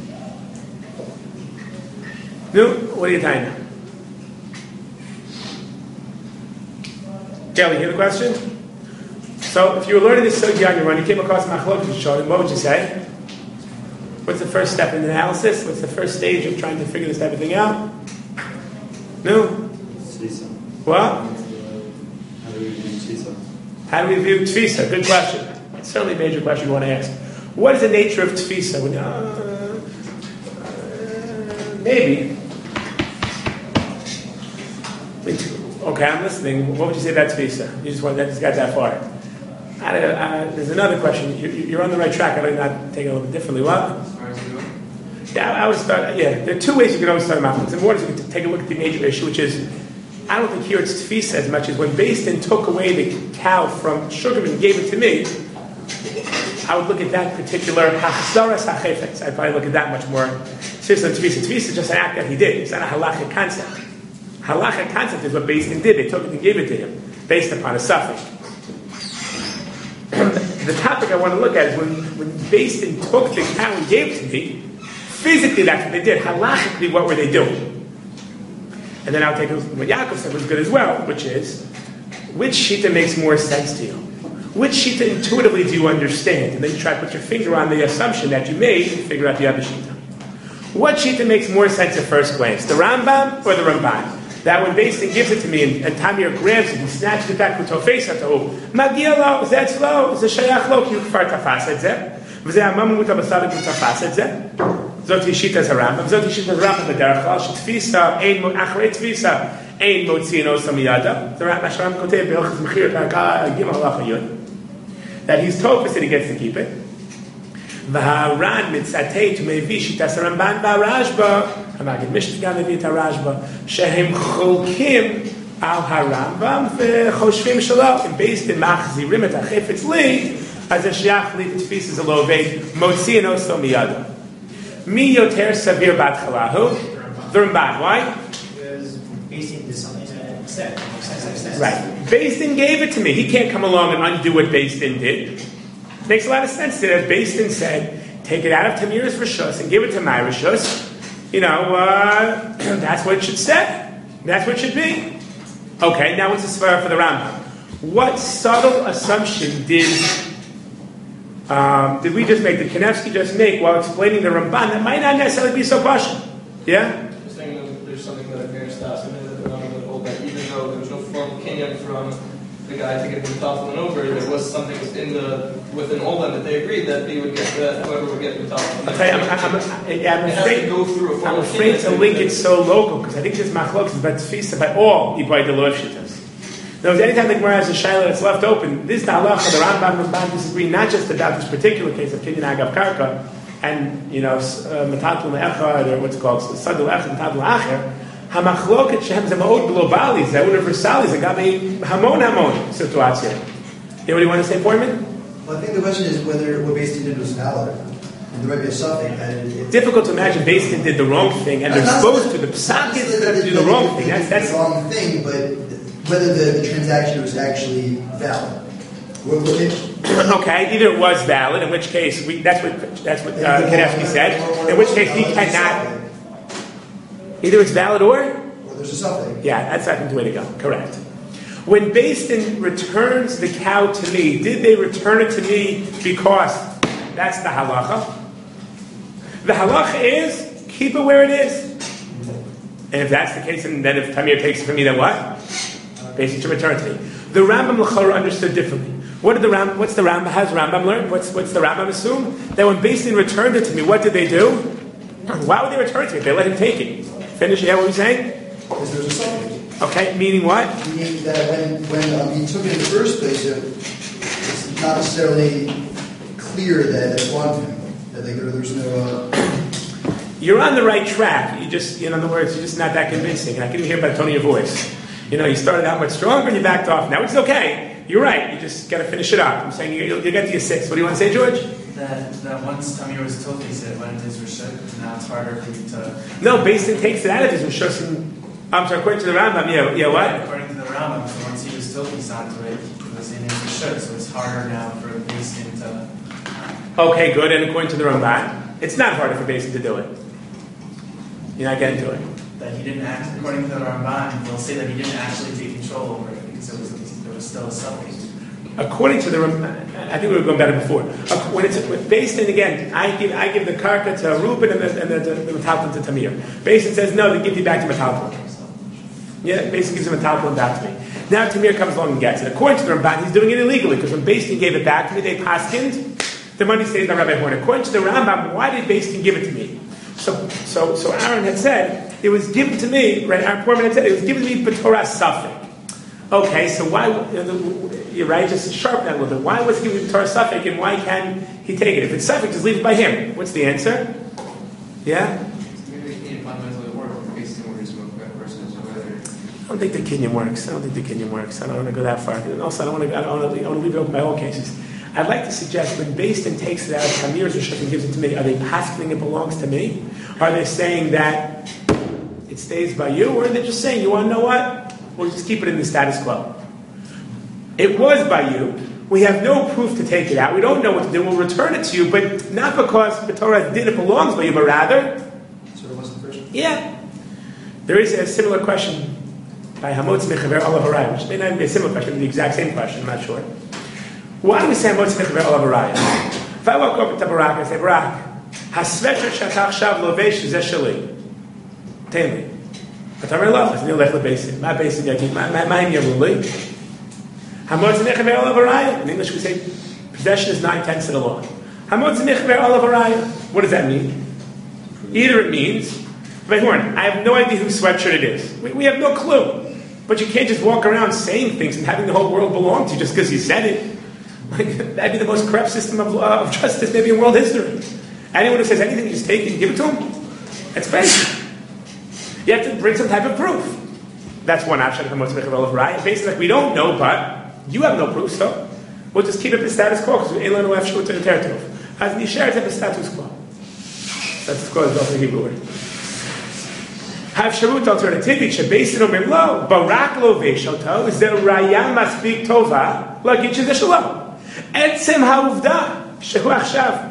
No, what are you tying now? Kelly, you hear the question? So, if you were learning this sugya on your own, you came across machlokas Rishonim, what would you say? What's the first step in the analysis? What's the first stage of trying to figure this type of thing out? No? What? How do we view tfisa? How do we view tfisa? Good question. It's certainly a major question you want to ask. What is the nature of tfisa? When, uh, uh, maybe. Okay, I'm listening. What would you say about tfisa? You just want that just got that far. I, uh, there's another question. You, you're on the right track. I would not take it a little bit differently. What? Yeah, I would start. Yeah, there are two ways you can always start machlokas. And one is you can take a look at the major issue, which is I don't think here it's tfisa as much as when Beis Din took away the cow from Sugarman and gave it to me. I would look at that particular hachzaras hachefetz. I'd probably look at that much more. Tfisa and tfisa. Tfisa is just an act that he did. It's not a halachic concept. Halachic concept is what Beis Din did. They took it and gave it to him based upon a suffix. The topic I want to look at is when, when Beis Din took the cow and gave it to me, physically that's what they did. Halachically, what were they doing? And then I'll take a look at what Yaakov said was good as well, which is, which shita makes more sense to you? Which shita intuitively do you understand? And then you try to put your finger on the assumption that you made and figure out the other shita. What shita makes more sense at first glance? The Rambam or the Ramban? That when Beis Din gives it to me and, and Tamir grabs it, he snatches it back with Tofesa to Magia lo, that's lo, it's a shayach lo, ki kfar tafas et zeh. V'zeh amamu muta basadik tafas et zeh. Zoti shita zarambam. Zoti shita zarambam b'derech klal. Shetfisa ein mo achrei tfisa ein motziin osa miyada. The Rambam kotev be'ilchos mechir karka gimel halacha yud. That he's Tofes that he gets to keep it. V'haran mitzatei to mevi shita zaramban v'arashba. Hamagid Mishtigan mevi tarashba. Shehem cholkim al harambam v'choshvim shalo. And based in machzirim et hachefetz li as a shayach li tfisas alovei motziin osa miyada. Mi yoter savir batchalahu. The Ramban. Why? Because Beis Din did something that said. Right. Beis Din gave it to me. He can't come along and undo what Beis Din did. Makes a lot of sense that Beis Din said, take it out of Tamir's rishos and give it to my rishos. You know, uh, that's what it should say. That's what it should be. Okay, now what's the svara for the Rambam? What subtle assumption did um, did we just make? Did Kanevsky just make while explaining the Ramban that might not necessarily be so pashut? Yeah. Just saying that there's something that our parents asked, and that the Rambam would hold that even though there was no formal kinyan from the guy to get the metaltalin over, there was something in the within all them that they agreed that they would get that whoever would get the metaltalin. Okay, I'm, I'm, I'm, I'm afraid, go through a I'm formal afraid to kinyan link it so local because I think this machlok is about tfisa by all Ibai Deloiv Shittas. Now, anytime the Gemara has a shaila that's left open, this halacha, the Rambam and Ramban disagree not just about this particular case of kinyan agav karka and you know metatl me'echad or what's it called sadul echad metatl acher. Hamachloket shehem zemaot globali ze universalis agabe hamon hamon situatia. You know what you want to say, Foreman? Well, I think the question is whether what Beis Din did was valid. And there might be a suffix. And it, difficult to imagine Beis Din did the wrong thing and they're supposed to. The psak is to do the wrong thing. That's that's the wrong thing, but whether the, the transaction was actually valid. Okay, either it was valid, in which case we, that's what that's what uh, Kanevsky said. In which case he cannot. Either it's valid or. Or there's a suffix. Yeah, that's I think the way to go. Correct. When Beis Din returns the cow to me, did they return it to me because that's the halacha? The halacha is keep it where it is. And if that's the case, and then if Tamir takes it from me, then what? Basically to return to me. The Rambam L'chora understood differently. What did the Ram? What's the Rambam? Has Rambam learned? What's what's the Rambam assume? That when Beis Din returned it to me, what did they do? Why would they return it to me? They let him take it. Finish. Yeah, what were you saying? Because there's a suffix. Okay, meaning what? Meaning that when when um, he took it in the first place, it, it's not necessarily clear that it belonged to him. That like, there, there's no. Uh... You're on the right track. You just, in other words, you're just not that convincing. And I can even hear by the tone of your voice. You know, you started out much stronger and you backed off. Now it's okay. You're right. You just got to finish it up. I'm saying you, you'll, you'll get to your six. What do you want to say, George? That, that once Tamir was told, he said it went into his rishut, and now it's harder for you to... No, Beis Din takes it out of his rishut. I'm sorry, according to the Rambam, yeah, yeah, what? According to the Rambam, so once he was told he's onto it, it was in his rishut, so it's harder now for Beis Din to... Okay, good. And according to the Ramban, it's not harder for Beis Din to do it. You're not getting to it. That he didn't act, according to the Ramban, they'll say that he didn't actually take control over it because it was, there was still a suffix. According to the Ramban, I think we were going better before. When it's with Beis Din again, I give I give the karka to Reuben and the, and the, the, the metaltalin to Tamir. Beis Din says no, they give you back to metaltalin. Yeah, Beis Din gives the metaltalin back to me. Now Tamir comes along and gets it. According to the Ramban, he's doing it illegally because when Beis Din gave it back to me, they paskind. The money stays by Rabbi Horn. According to the Rambam, why did Beis Din give it to me? So, so, so Aaron had said it was given to me. Right, Aaron Portman had said it was given to me b'torah safek. Okay, so why? You're right. Just sharpen that a little bit. Why was he given b'torah safek, and why can he take it? If it's safek, just leave it by him. What's the answer? Yeah. Maybe it can't fundamentally work based on orders versus whether. I don't think the kinyan works. I don't think the kinyan works. I don't want to go that far. And also, I don't want to. I don't want to, I want to leave it open by all cases. I'd like to suggest when Beis Din takes it out of Tamir's rishut and gives it to me, are they paskening it belongs to me? Are they saying that it stays by you, or are they just saying, you want to know what? We'll just keep it in the status quo. It was by you. We have no proof to take it out. We don't know what to do. We'll return it to you, but not because the Torah did it belongs by you, but rather. So it wasn't the first one? Yeah. There is a similar question by Hamotz Mechaver Olav Harayah, which may not be a similar question, but the exact same question. I'm not sure. Why do we say Hamotz Mechaver Olav Harayah? If I walk over to Barak and say, Barak, Hasvecher Shatach Shav Lovesh Zeh Sheli. Tell me. But I'm love. It's near Lech LeBeisin. My Beisin Yagid. My my Yamuli. Hamotz Mechaver Olav Harayah. In English we say possession is nine tenths of the law. Hamotz Mechaver Olav Harayah. What does that mean? Either it means, Rabbi Horn, I have no idea whose sweatshirt it is. We, we have no clue. But you can't just walk around saying things and having the whole world belong to you just because you said it. Like, that'd be the most corrupt system of, uh, of justice maybe in world history. Anyone who says anything, you just take it and give it to him. That's crazy. You have to bring some type of proof. That's one option. Basically, like, we don't know, but you have no proof, so we'll just keep it the status quo because we ain't learning to the territory. As Nishar is the status quo. Status quo is also a Hebrew word. Have Sharut alternatively, Shabesin Omer Lo, Barak Lo Veshoto, is there Raya Maspik Tova, Lagich is the Shalom. Etzem HaUvda, Shehu Achshav,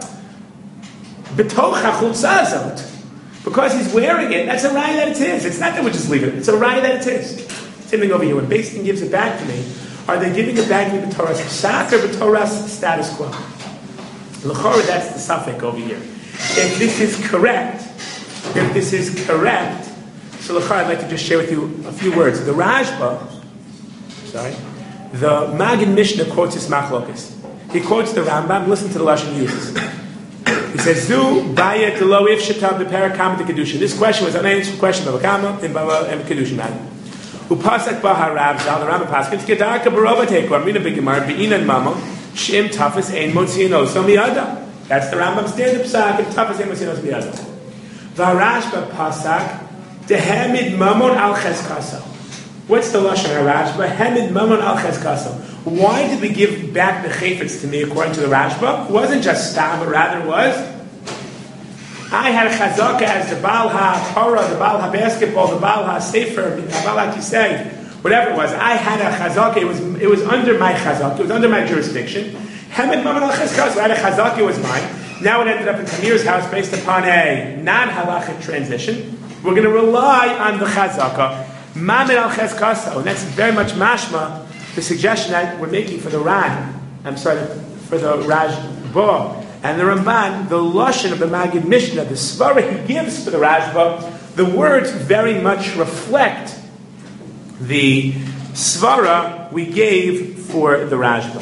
B'toch HaChulza Azot. Because he's wearing it, that's a raya that it is. It's not that we just leave it. It's a raya that it is. Same thing over here. When Beis Din gives it back to me, are they giving it back to me b'toras psak or b'toras status quo? L'chora, that's the suffix over here. If this is correct, if this is correct, so l'chora, I'd like to just share with you a few words. The Rashba, sorry, the Maggid Mishnah quotes this machlokas. He quotes the Rambam. Listen to the lashon he uses. He says, "Zu bayet lo if shita beparakam de kedushin." This question was an unanswered question of Kama and Bava and kedushin man. Who pasak baharav zal the Rambam paskins gedarka barova tekor mina b'gemar b'inan mamo shim tafas ein motzinos miyada. That's the Rambam standard psak and tafas ein motzinos miyada. Varashba pasak dehemid mamon al cheskasa. What's the lashon harashba? Hemid mamon al cheskasa. Why did we give back the chayfetz to me according to the Rashba? It wasn't just stam, but rather was I had a chazaka as the Baal HaTorah, the Baal HaBasketball, the Baal HaSefer, the Baal HaKisei, whatever it was. I had a chazaka. It was it was under my chazaka. It was under my jurisdiction. Hemid Maman al Cheskasa. I had a chazaka. It was mine. Now it ended up in Tamir's house based upon a non-halachic transition. We're going to rely on the chazaka. Maman al Cheskasa. And that's very much mashma. The suggestion that we're making for the Ran, I'm sorry, for the Rashba and the Ramban, the lashon of the Maggid Mishnah, the svara he gives for the Rashba, the words very much reflect the svara we gave for the Rashba.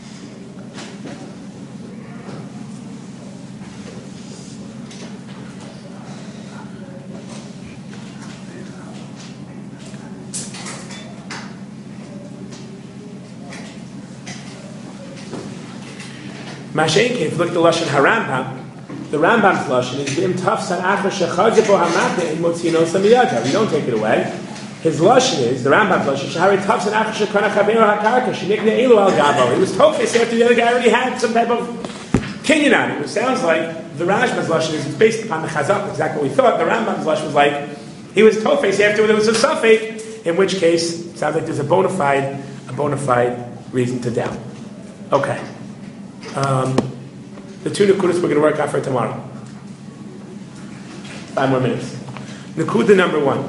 Mashenke, if you look at the lashon harambam, the Rambam's lashon is b'im tafsan achar shechadzebo hamate in motzino samiyata. We don't take it away. His lashon is the Rambam's lashon shahari tafsan achar shekana chaveru hakarka shenikne elu al gabo. It was tofes after the other guy already had some type of kinyan on it. It sounds like the Rashba's lashon is based upon the chazak. Exactly what we thought. The Rambam's lashon was like he was tofes after there was a suffix. In which case, it sounds like there's a bona fide, a bona fide reason to doubt. Okay. Um, the two nakudas we're going to work out for tomorrow. Five more minutes. Nakuda number one.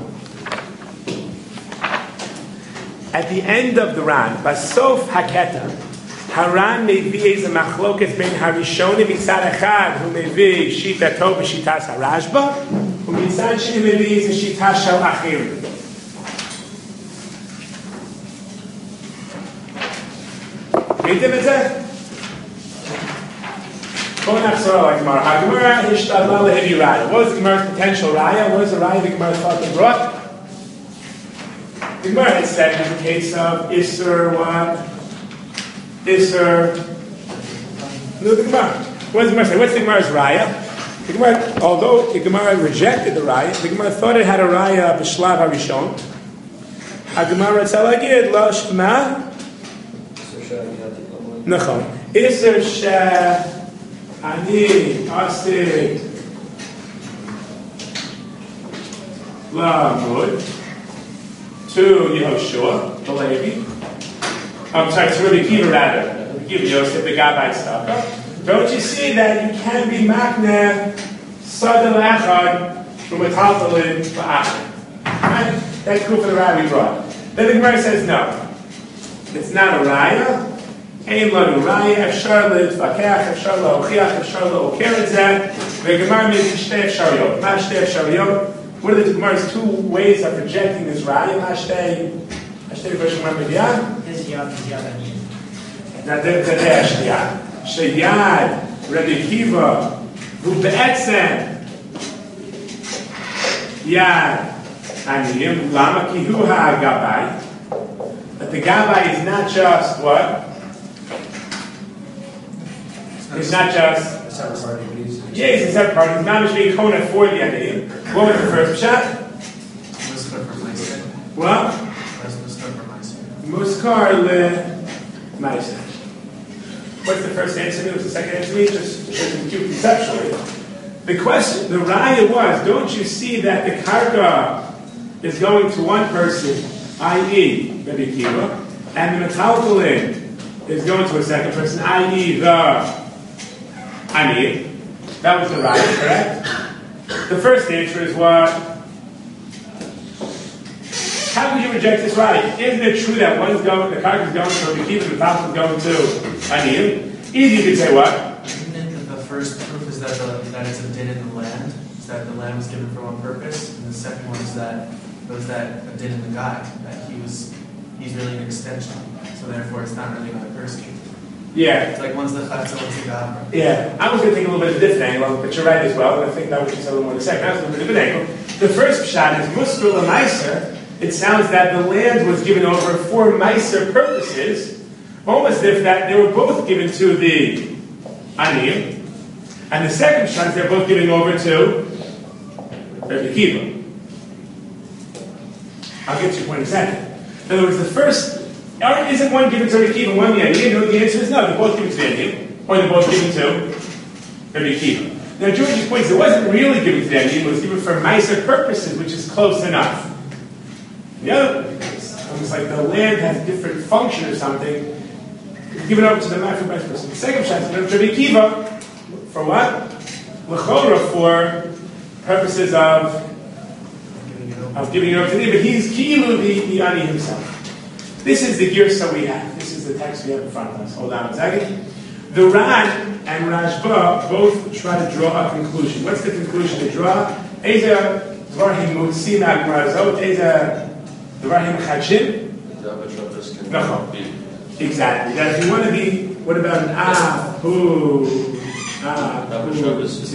At the end of the Ran, Basof Haketa, Haran mevi is a machloket ben Harishonim mitzad echad who mevi shita tov b'shitas harashba, who mitzad sheni mevi is a shita shel achir. Reading it there. What was the Gemara's potential raya? What was the raya the Gemara thought they brought? The Gemara had said in the case of Isser what? Isser. No, the Gemara. What does the Gemara say? What's the Gemara's raya? The Gemara, although the Gemara rejected the raya, the Gemara thought it had a raya b'shlav harishon. The Gemara tzalagid lo shma. Nachon. Isser sheh. Ani Asik Lamud to Yehoshua, the Levi. I'm sorry, to Rabbi Kiva rather. Rabbi Kiva Yosef, the Gabbai Staka. Don't you see that you can be Makne Sadal Echad from a Taltalin for Achad? Right? That's cool for the Rabbi brought. Then the Gemara says no. It's not a Raya. Ein lanu raya, efshar le'tfakech, efshar le'ochiach, efshar le'oker et zeh, ve'gemar mevi shtei efshariyot. Ma shtei efshariyot. What are the Gemara's two ways of rejecting this raya? Ma shtei, ma shtei version one mediyah? His yad, his yad aniyah. Now there's the dash yad. Sheyad, Rabbi Kiva, who be'etzem, yad aniyim, lama ki hu ha'agabai. But the gabai is not just what? It's not just a separate party. yeah, it's a separate party. It's not just being kona for the aniyim. What was the first shot? Muskar for Meiser. What? Muskar for Meiser. Muskar le Meiser. What's the first answer? What's the second answer? Just just conceptually. The question, the raya was: don't you see that the karka is going to one person, that is, Rabbi Kiva, and the metaltalin is going to a second person, that is, the Ani. That was the raya, correct? The first answer is what? how could you reject this right? Isn't it true that one's going, the karka is going to Rabbi Akiva, and the top is going to Aniyim? Easy, you could say what? Isn't it that the first proof is that the, that it's a din in the land, is that the land was given for one purpose, and the second one is that was that a din in the guy, that he was he's really an extension, so therefore it's not really another person. Yeah. It's like one's the chatzah, one's the gabra. Yeah, I was going to take a little bit of a different angle, but you're right as well, and I think that was just a little more the second. That's a little bit of an angle. The first pshat is Muskel and Meiser. It sounds that the land was given over for Meiser purposes, almost as if that they were both given to the Aniyim, and the second pshat they're both giving over to Rabbi Akiva. I'll get to your point in a second. In other words, the first, isn't one given to Rabbi Akiva and one the Aniyim? No, the answer is no, they're both given to the Aniyim, or they're both given to Rabbi Akiva. Now, George's point is it wasn't really given to the Aniyim, it was given for Meiser purposes, which is close enough. The other case, almost like the land has a different function or something, it's given over to the Meiser purposes. The second chance is given to Rabbi Akiva, for what? L'chora, for purposes of, of giving it over to the Aniyim, but he's Kilu, the, the Ani himself. This is the girsa we have. This is the text we have in front of us. Hold on a second. The Ran and Rashba both try to draw a conclusion. What's the conclusion they draw? Eza dvarhim mutzim agmarazot. Eza dvarhim chachim. No. Exactly. Now, if you want to be, what about an ahu? Ahu.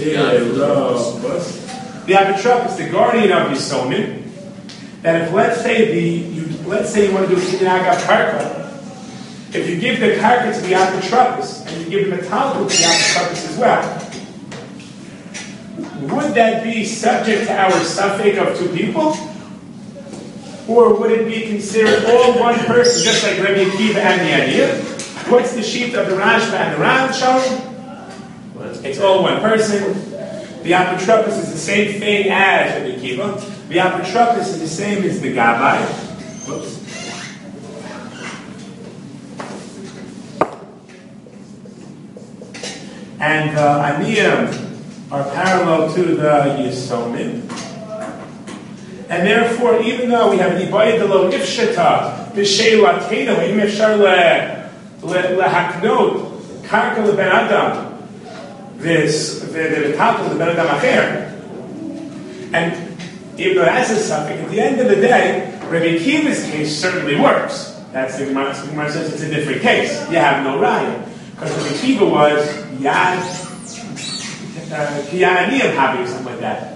The apotropos, the guardian of Yisomim. That if let's say the you, let's say you want to do a kinyaga karka. If you give the karka to the apotropos and you give the metallic to the apotropos as well, would that be subject to our suffix of two people? Or would it be considered all one person, just like Rabbi Akiva and the Aniyim? What's the sheet of the Rashba and the Ran showing? It's all one person. The apotropos is the same thing as Rabbi Akiva. The apotropos is the same as the Gabai. Whoops. And the uh, Aniyim are parallel to the Yisomim. And therefore, even though we have an Ibayah de lo Ifshata, B'Shei Latena, Im Efshar Lehaknot, Karka Leben Adam, this, the Metalka Leben Adam Acher. And even though that's a suffix, at the end of the day, Rabbi Akiva's case certainly works. That's the Gemara says it's a different case. You have no raya. Because Rabbi Akiva was Yad, Yad Aniyim Habi or something like that.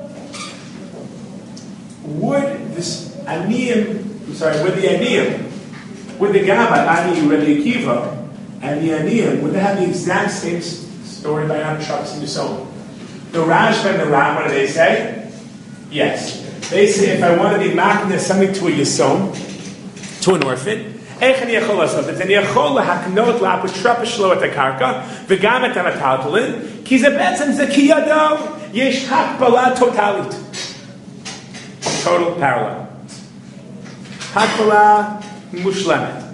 Would this Aniyim, I'm sorry, would the Aniyim, would the Gabbai, Ani, Rabbi Akiva, and the Aniyim, would they have the exact same story by Apotropos and Yisomim? The Rashba and the Ram, what do they say? Yes. They say if I want to be making something to a Yisom, to an orphan, איך אני יכול לעשות את זה? אני יכול להקנות לאפוטרופוס שלו את הקרקע וגם את המטלטלין, כי זה בעצם זה כידו, יש הקבלה טוטלית. Total parallel. הקבלה מושלמת.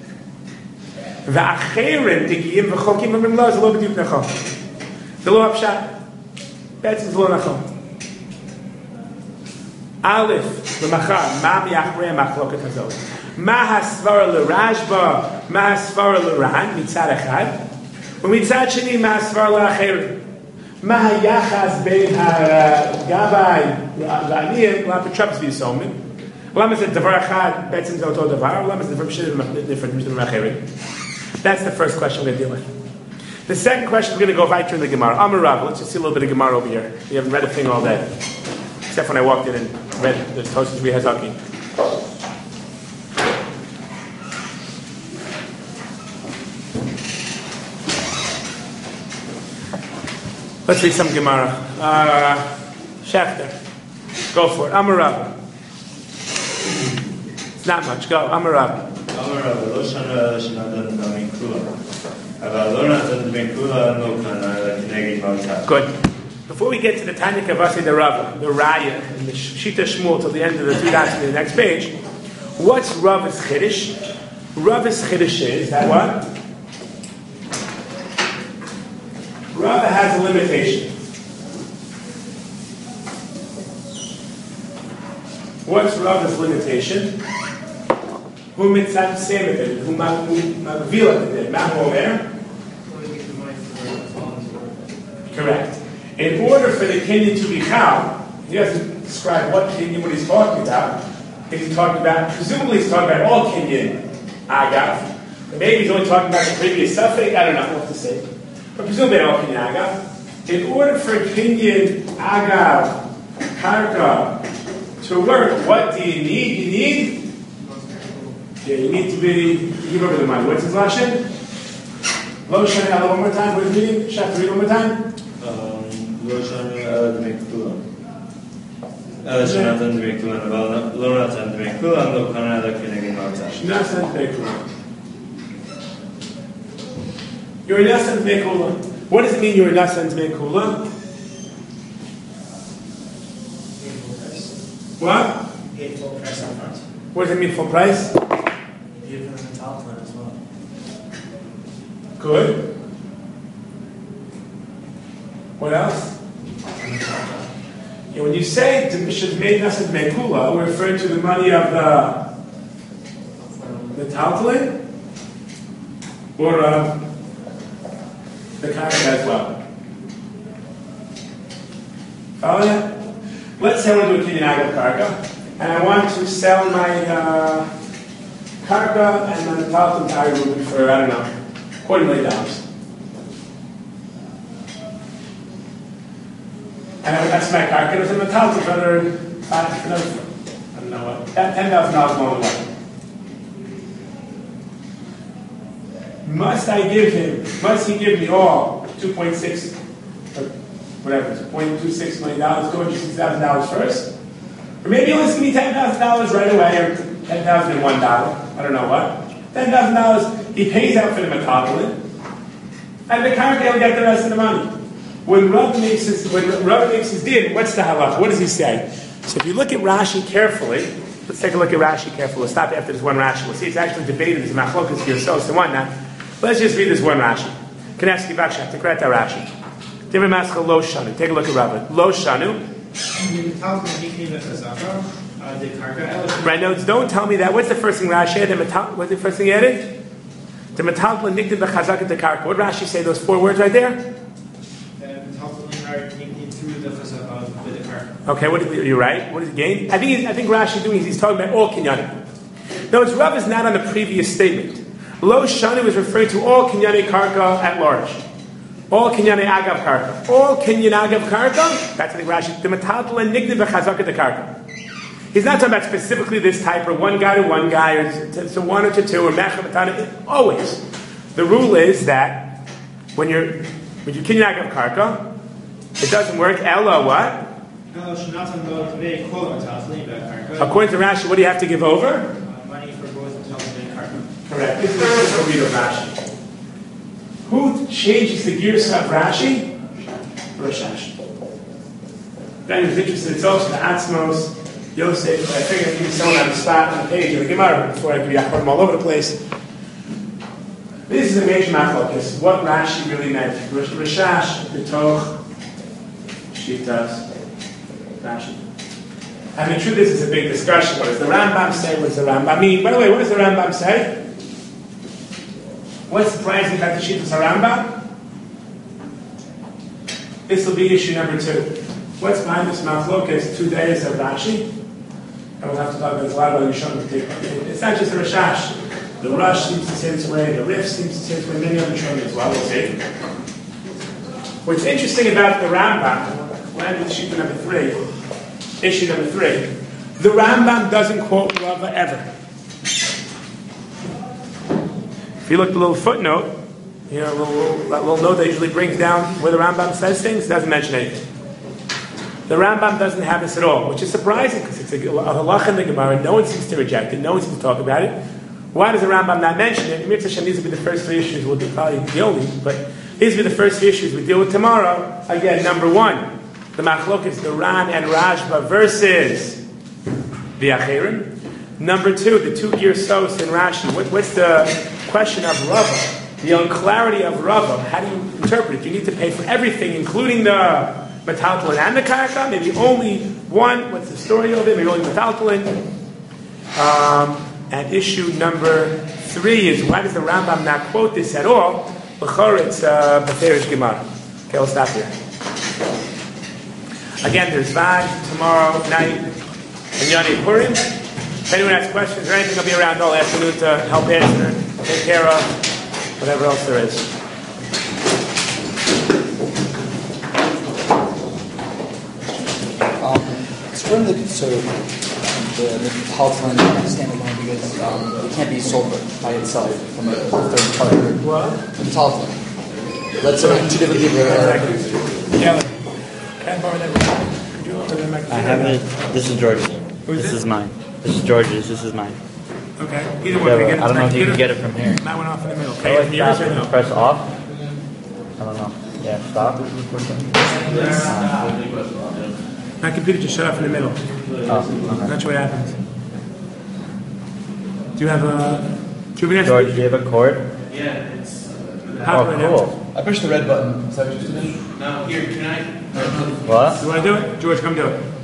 ואחרים דגיים וחוקים אומרים לא, זה לא בדיוק נכון. זה לא הפשט. בעצם זה לא נכון. א', במחר, מה מאחורי המחלוקת הזאת? מה הסברה לרשב"א, מה הסברה לר"ן, מצד אחד, ומצד שני, מה הסברה לאחרים. מה היחס בין הגבאי והעניים לאפוטרופוס ויסומין? למה זה דבר אחד, בעצם זה אותו דבר, למה זה דבר שני מדברים אחרים? That's the first question we're going to deal with. The second question, we're going to go right through the Gemara. Amar Rav, let's just see a little bit of Gemara over here. We haven't read a thing all day. Except when I walked in and read the Tosfos V'Hazaki. Let's read some Gemara. Uh, Schechter. Go for it. Amar Rav. It's not much. Go. Amar Rav. Amar Rav. לא שנה שנתן דמי כולה. אבל לא נתן דמי כולה לא קנה כנגד מלכה. Good. Before we get to the Tanya Kavasi the Rava, the Raya, and the Shita Shmuel till the end of the two dots in the next page, what's Rava's Chiddush? Rava's Chiddush is that what? Rava has a limitation. What's Rava's limitation? Who mitzat semet? Who magvila did? Mahomer. Correct. In order for the kinyan to be chal, he doesn't describe what kinyan, what he's talking about. He's talking about, presumably he's talking about all kinyan agav. Maybe he's only talking about the previous suffix. I don't know what to say. But presumably all kinyan agav. In order for kinyan agav karka to work, what do you need? You need, yeah, you need to be. You remember the mind. What's his lashon? Lo shana. One more time. What is it meaning? Shall I read one more time? לא שנה דמי כתולה. אלא שנתן דמי כתולה, אבל לא נתן דמי כתולה, לא קנה אלא כנגד מרצה. שנתן דמי כתולה. You're natan dmei kula. What does it mean you're natan dmei kula? What? Paid full price up front. What does it mean full price? Give him the top line as well. Good. What else? Yeah, when you say she's made natan dmei kula, we're referring to the money of the the taltalin or uh, the karka as well. Follow that? Let's say I want to do a kinyan agav karka, and I want to sell my uh, karka and my taltalin to Ruby for, I don't know, quarter million dollars. And that's my karka. It was in the taltalin for another five, another, I don't know what, that ten thousand dollars going away. Must I give him, must he give me all two point six, or whatever, two point two six million dollars, two hundred six thousand dollars first? Or maybe he'll just give me ten thousand dollars right away, or ten thousand one dollar, I don't know what. ten thousand dollars he pays out for the metaltalin, and the karka will get the rest of the money. When Rav makes his, when Rav makes his din, what's the halach? What does he say? So if you look at Rashi carefully, let's take a look at Rashi carefully. We'll stop after this one Rashi. We'll see it's actually debated as machlokas yourselves and whatnot. Let's just read this one Rashi. Can ask you backshaft to correct that Rashi. Different maskal lo shanu. Take a look at Rav. Lo shanu. Right notes. Don't tell me that. What's the first thing Rashi added? What's the first thing he added? The metaltalin nikdid b'chazak the karka. What did Rashi say? Those four words right there. Okay, what did, you're right. What is he gain? I think he's, I think Rashi doing is he's talking about all kinyanim. No, it's Rav is not on the previous statement. Lo shani was referring to all kinyane karka at large. All kinyane agav karka. All kinyan agav karka. That's the Rashi. The metaltalin nikdid b'chazak the karka. He's not talking about specifically this type, or one guy to one guy, or to, to one or to two, or mecha matana. Always, the rule is that when you're when you kinyan agav karka, it doesn't work. Ella what? According to Rashi, what do you have to give over? Uh, money for both metaltalin and karka. Correct. This is the read of Rashi. Who changes the gears of Rashi? Rashash. Then who's interested, it's also the Atzmos, Yosef. I figured I'd give someone on the spot on the page of the Gemara before I give you Achronim all over the place. This is a major machlokas. What Rashi really meant. Rashash, B'toch, Shitas, Rashi. And the truth is, it's a big discussion. What does the Rambam say? What does the Rambam mean? By the way, what does the Rambam say? What's surprising about the Shitas Rambam? This will be issue number two. What's behind this machlokas? Two days of Rashi. And we'll have to talk about this a lot about Yishon. It's not just the Rashash. The Rush seems to say this way. The Rif seems to say this way. Many other Yishon as well. We'll see. What's interesting about the Rambam, land with sheet number three, issue number three, the Rambam doesn't quote Rava ever. If you look at the little footnote, you know, a little, that little note that usually brings down where the Rambam says things, it doesn't mention anything. The Rambam doesn't have this at all, which is surprising because it's a, a halach in the Gemara. No one seems to reject it. No one seems to talk about it. Why does the Rambam not mention it? Mitzvah Shem, these will be the first three issues. We'll do probably the only, but these will be the first three issues we deal with tomorrow. Again, number one, the machlok is the Ran and Rashba versus the Acherim. Number two, the two Girsos and Rashi. What, what's the question of Rava? The unclarity of Rava. How do you interpret it? You need to pay for everything, including the metaltalin and the karka, maybe only one. What's the story of it? Maybe only metaltalin. Um, and issue number three is why does the Rambam not quote this at all? L'chor, it's uh, Beferish Gemara. Okay, we'll stop here. Again, there's Vad tomorrow night in Yoni Purim. If anyone has questions or anything, I'll be around all afternoon to help answer, take care of, whatever else there is. Um, explain the so the the Metaltalin standalone because um, it can't be sold by itself from a third party. What? Metaltalin. Let's say two different people. Yeah. Can I borrow that? Could you open the microphone? I have it. This is George's. Who's this this? is mine. This is George's. This is mine. Okay. Either Yeah, way, but I don't know if you can get it from here. That went off in the middle. Oh, Okay. like Yours stop or and no? press off. I don't know. Yeah, stop. My computer just shut off in the middle. Oh, I'm not sure what happens. Do you have a? Do you have George, an do you have a cord? Yeah, it's. How do I Oh, do it? cool. I pushed the red button. Is that what you did? No, here, can I? What? You want to do it? George, come do it.